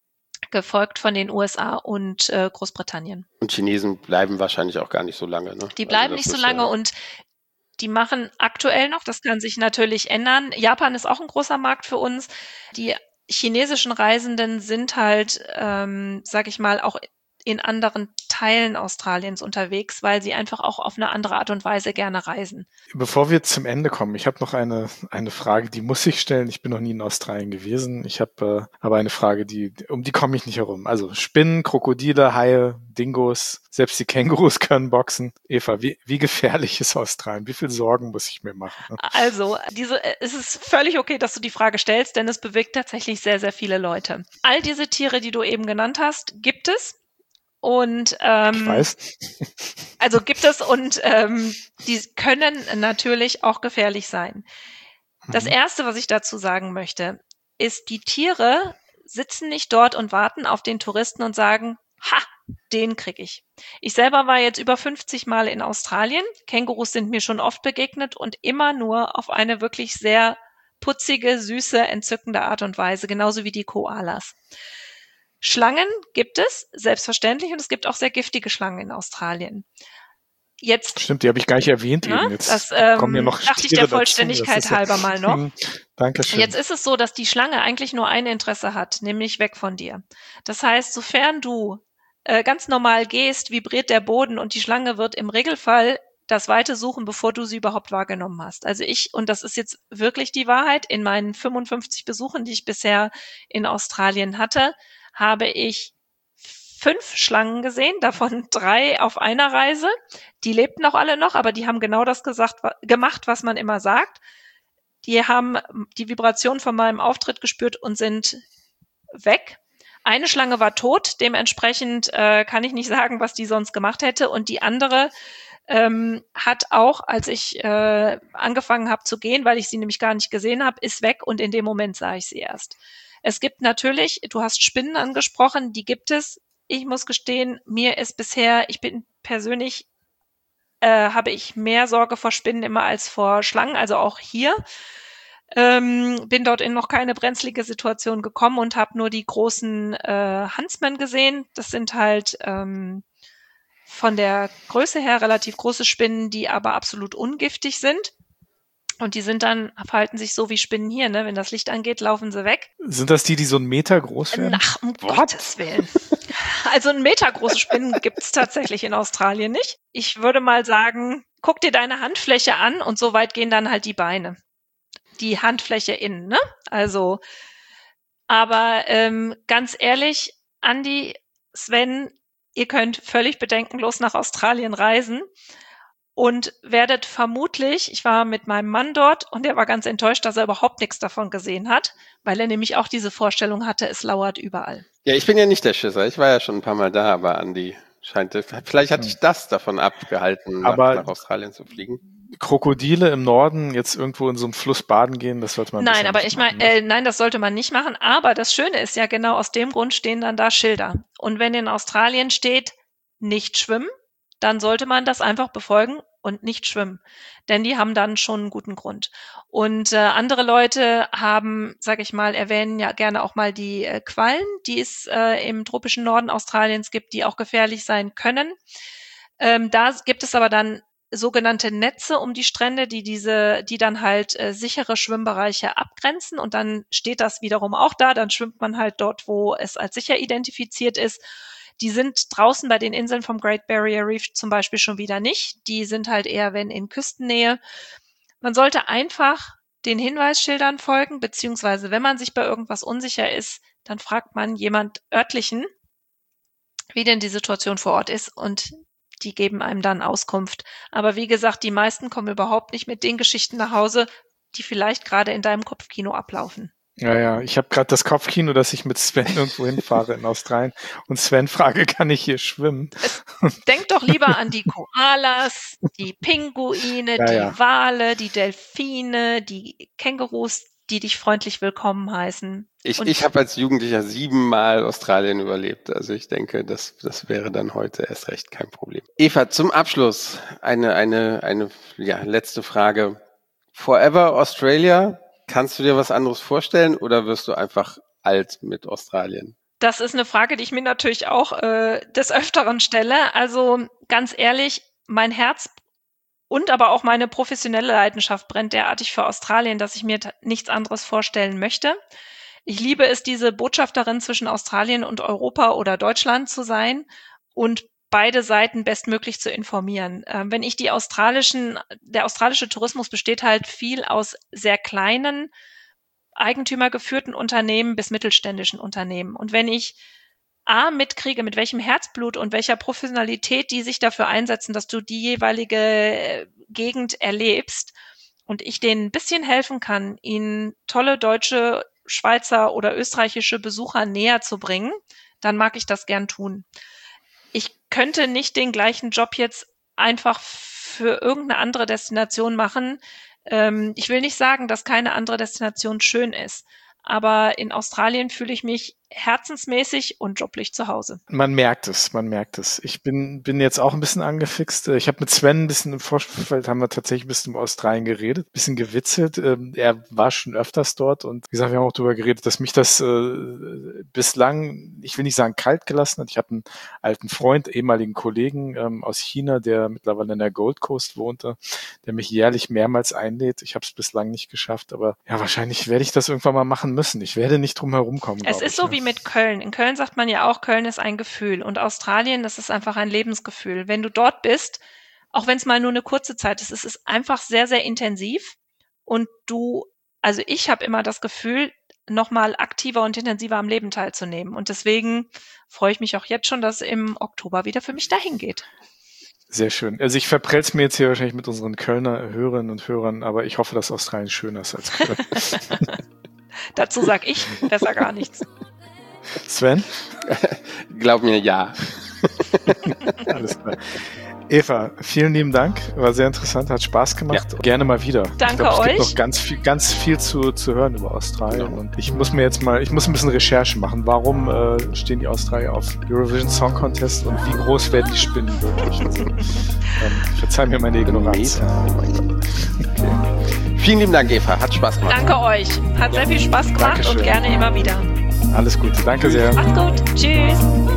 gefolgt von den USA und Großbritannien. Und Chinesen bleiben wahrscheinlich auch gar nicht so lange, ne? Die bleiben nicht so lange und die machen aktuell noch, das kann sich natürlich ändern. Japan ist auch ein großer Markt für uns. Die chinesischen Reisenden sind halt, sag ich mal, auch in anderen Teilen Australiens unterwegs, weil sie einfach auch auf eine andere Art und Weise gerne reisen. Bevor wir zum Ende kommen, ich habe noch eine Frage, die muss ich stellen. Ich bin noch nie in Australien gewesen. Ich habe aber eine Frage, um die komme ich nicht herum. Also Spinnen, Krokodile, Haie, Dingos, selbst die Kängurus können boxen. Eva, wie gefährlich ist Australien? Wie viel Sorgen muss ich mir machen? Also, es ist völlig okay, dass du die Frage stellst, denn es bewegt tatsächlich sehr, sehr viele Leute. All diese Tiere, die du eben genannt hast, gibt es. Und ich weiß. Also gibt es, und die können natürlich auch gefährlich sein. Das Erste, was ich dazu sagen möchte, ist, die Tiere sitzen nicht dort und warten auf den Touristen und sagen, ha, den krieg ich. Ich selber war jetzt über 50 Mal in Australien. Kängurus sind mir schon oft begegnet und immer nur auf eine wirklich sehr putzige, süße, entzückende Art und Weise, genauso wie die Koalas. Schlangen gibt es, selbstverständlich, und es gibt auch sehr giftige Schlangen in Australien. Jetzt, stimmt, die habe ich gar nicht erwähnt eben. Jetzt das kommen mir noch dachte ich der Vollständigkeit halber mal noch. Dankeschön. Jetzt ist es so, dass die Schlange eigentlich nur ein Interesse hat, nämlich weg von dir. Das heißt, sofern du ganz normal gehst, vibriert der Boden und die Schlange wird im Regelfall das Weite suchen, bevor du sie überhaupt wahrgenommen hast. Also und das ist jetzt wirklich die Wahrheit, in meinen 55 Besuchen, die ich bisher in Australien hatte, habe ich 5 Schlangen gesehen, davon 3 auf einer Reise. Die lebten auch alle noch, aber die haben genau das gemacht, was man immer sagt. Die haben die Vibration von meinem Auftritt gespürt und sind weg. Eine Schlange war tot, dementsprechend kann ich nicht sagen, was die sonst gemacht hätte. Und die andere hat auch, als ich angefangen habe zu gehen, weil ich sie nämlich gar nicht gesehen habe, ist weg und in dem Moment sah ich sie erst. Es gibt natürlich, du hast Spinnen angesprochen, die gibt es. Ich muss gestehen, ich bin persönlich, habe ich mehr Sorge vor Spinnen immer als vor Schlangen, also auch hier. Bin dort in noch keine brenzlige Situation gekommen und habe nur die großen Huntsmen gesehen. Das sind halt von der Größe her relativ große Spinnen, die aber absolut ungiftig sind. Und die verhalten sich so wie Spinnen hier, ne? Wenn das Licht angeht, laufen sie weg. Sind das die so 1 Meter groß werden? Ach, um Gottes Willen. Also 1 Meter große Spinnen gibt's tatsächlich in Australien nicht. Ich würde mal sagen, guck dir deine Handfläche an und so weit gehen dann halt die Beine. Die Handfläche innen, ne? Also, aber ganz ehrlich, Andi, Sven, ihr könnt völlig bedenkenlos nach Australien reisen und werdet vermutlich, ich war mit meinem Mann dort und der war ganz enttäuscht, dass er überhaupt nichts davon gesehen hat, weil er nämlich auch diese Vorstellung hatte, es lauert überall. Ja, ich bin ja nicht der Schisser. Ich war ja schon ein paar Mal da, aber Andi vielleicht hat dich das davon abgehalten, nach Australien zu fliegen. Krokodile im Norden jetzt irgendwo in so einem Fluss baden gehen, das sollte man Nein, aber nicht machen, nein, das sollte man nicht machen. Aber das Schöne ist ja, genau aus dem Grund stehen dann da Schilder. Und wenn in Australien steht, nicht schwimmen, dann sollte man das einfach befolgen und nicht schwimmen. Denn die haben dann schon einen guten Grund. Und andere Leute erwähnen ja gerne auch mal die Quallen, die es im tropischen Norden Australiens gibt, die auch gefährlich sein können. Da gibt es aber dann sogenannte Netze um die Strände, die dann halt sichere Schwimmbereiche abgrenzen und dann steht das wiederum auch da, dann schwimmt man halt dort, wo es als sicher identifiziert ist. Die sind draußen bei den Inseln vom Great Barrier Reef zum Beispiel schon wieder nicht. Die sind halt eher, wenn in Küstennähe. Man sollte einfach den Hinweisschildern folgen, beziehungsweise wenn man sich bei irgendwas unsicher ist, dann fragt man jemand Örtlichen, wie denn die Situation vor Ort ist und die geben einem dann Auskunft. Aber wie gesagt, die meisten kommen überhaupt nicht mit den Geschichten nach Hause, die vielleicht gerade in deinem Kopfkino ablaufen. Ja, ich habe gerade das Kopfkino, dass ich mit Sven irgendwo hinfahre in Australien und Sven frage, kann ich hier schwimmen? Denk doch lieber an die Koalas, die Pinguine, die Wale, die Delfine, die Kängurus, die dich freundlich willkommen heißen. Ich habe als Jugendlicher 7-mal Australien überlebt. Also ich denke, das wäre dann heute erst recht kein Problem. Eva, zum Abschluss eine letzte Frage. Forever Australia, kannst du dir was anderes vorstellen oder wirst du einfach alt mit Australien? Das ist eine Frage, die ich mir natürlich auch des Öfteren stelle. Also ganz ehrlich, mein Herz und aber auch meine professionelle Leidenschaft brennt derartig für Australien, dass ich mir nichts anderes vorstellen möchte. Ich liebe es, diese Botschafterin zwischen Australien und Europa oder Deutschland zu sein und beide Seiten bestmöglich zu informieren. Der australische Tourismus besteht halt viel aus sehr kleinen, eigentümergeführten Unternehmen bis mittelständischen Unternehmen. Und wenn ich mitkriege, mit welchem Herzblut und welcher Professionalität die sich dafür einsetzen, dass du die jeweilige Gegend erlebst und ich denen ein bisschen helfen kann, ihnen tolle deutsche, Schweizer oder österreichische Besucher näher zu bringen, dann mag ich das gern tun. Ich könnte nicht den gleichen Job jetzt einfach für irgendeine andere Destination machen. Ich will nicht sagen, dass keine andere Destination schön ist, aber in Australien fühle ich mich herzensmäßig und joblich zu Hause. Man merkt es. Ich bin jetzt auch ein bisschen angefixt. Ich habe mit Sven ein bisschen im Vorfeld, haben wir tatsächlich ein bisschen über Australien geredet, ein bisschen gewitzelt. Er war schon öfters dort und wie gesagt, wir haben auch darüber geredet, dass mich das bislang, ich will nicht sagen kalt gelassen hat. Ich habe einen alten Freund, ehemaligen Kollegen aus China, der mittlerweile in der Gold Coast wohnte, der mich jährlich mehrmals einlädt. Ich habe es bislang nicht geschafft, aber ja, wahrscheinlich werde ich das irgendwann mal machen müssen. Ich werde nicht drum herum kommen. Es ist so wie mit Köln. In Köln sagt man ja auch, Köln ist ein Gefühl. Und Australien, das ist einfach ein Lebensgefühl. Wenn du dort bist, auch wenn es mal nur eine kurze Zeit ist, es ist einfach sehr, sehr intensiv. Und ich habe immer das Gefühl, nochmal aktiver und intensiver am Leben teilzunehmen. Und deswegen freue ich mich auch jetzt schon, dass es im Oktober wieder für mich dahin geht. Sehr schön. Also ich verprell's mir jetzt hier wahrscheinlich mit unseren Kölner Hörerinnen und Hörern, aber ich hoffe, dass Australien schöner ist als Köln. Dazu sag ich besser gar nichts. Sven? Glaub mir, ja. Alles klar. Eva, vielen lieben Dank. War sehr interessant, hat Spaß gemacht. Ja. Gerne mal wieder. Danke es euch. Es gibt noch ganz viel zu hören über Australien. Und ich muss ein bisschen Recherche machen. Warum stehen die Australier auf Eurovision Song Contest und wie groß werden die Spinnen wirklich? Also, verzeih mir meine Ignoranz. Okay. Vielen lieben Dank, Eva. Hat Spaß gemacht. Danke euch. Hat sehr viel Spaß gemacht. Dankeschön. Und gerne immer wieder. Alles Gute. Danke sehr. Macht's gut. Tschüss.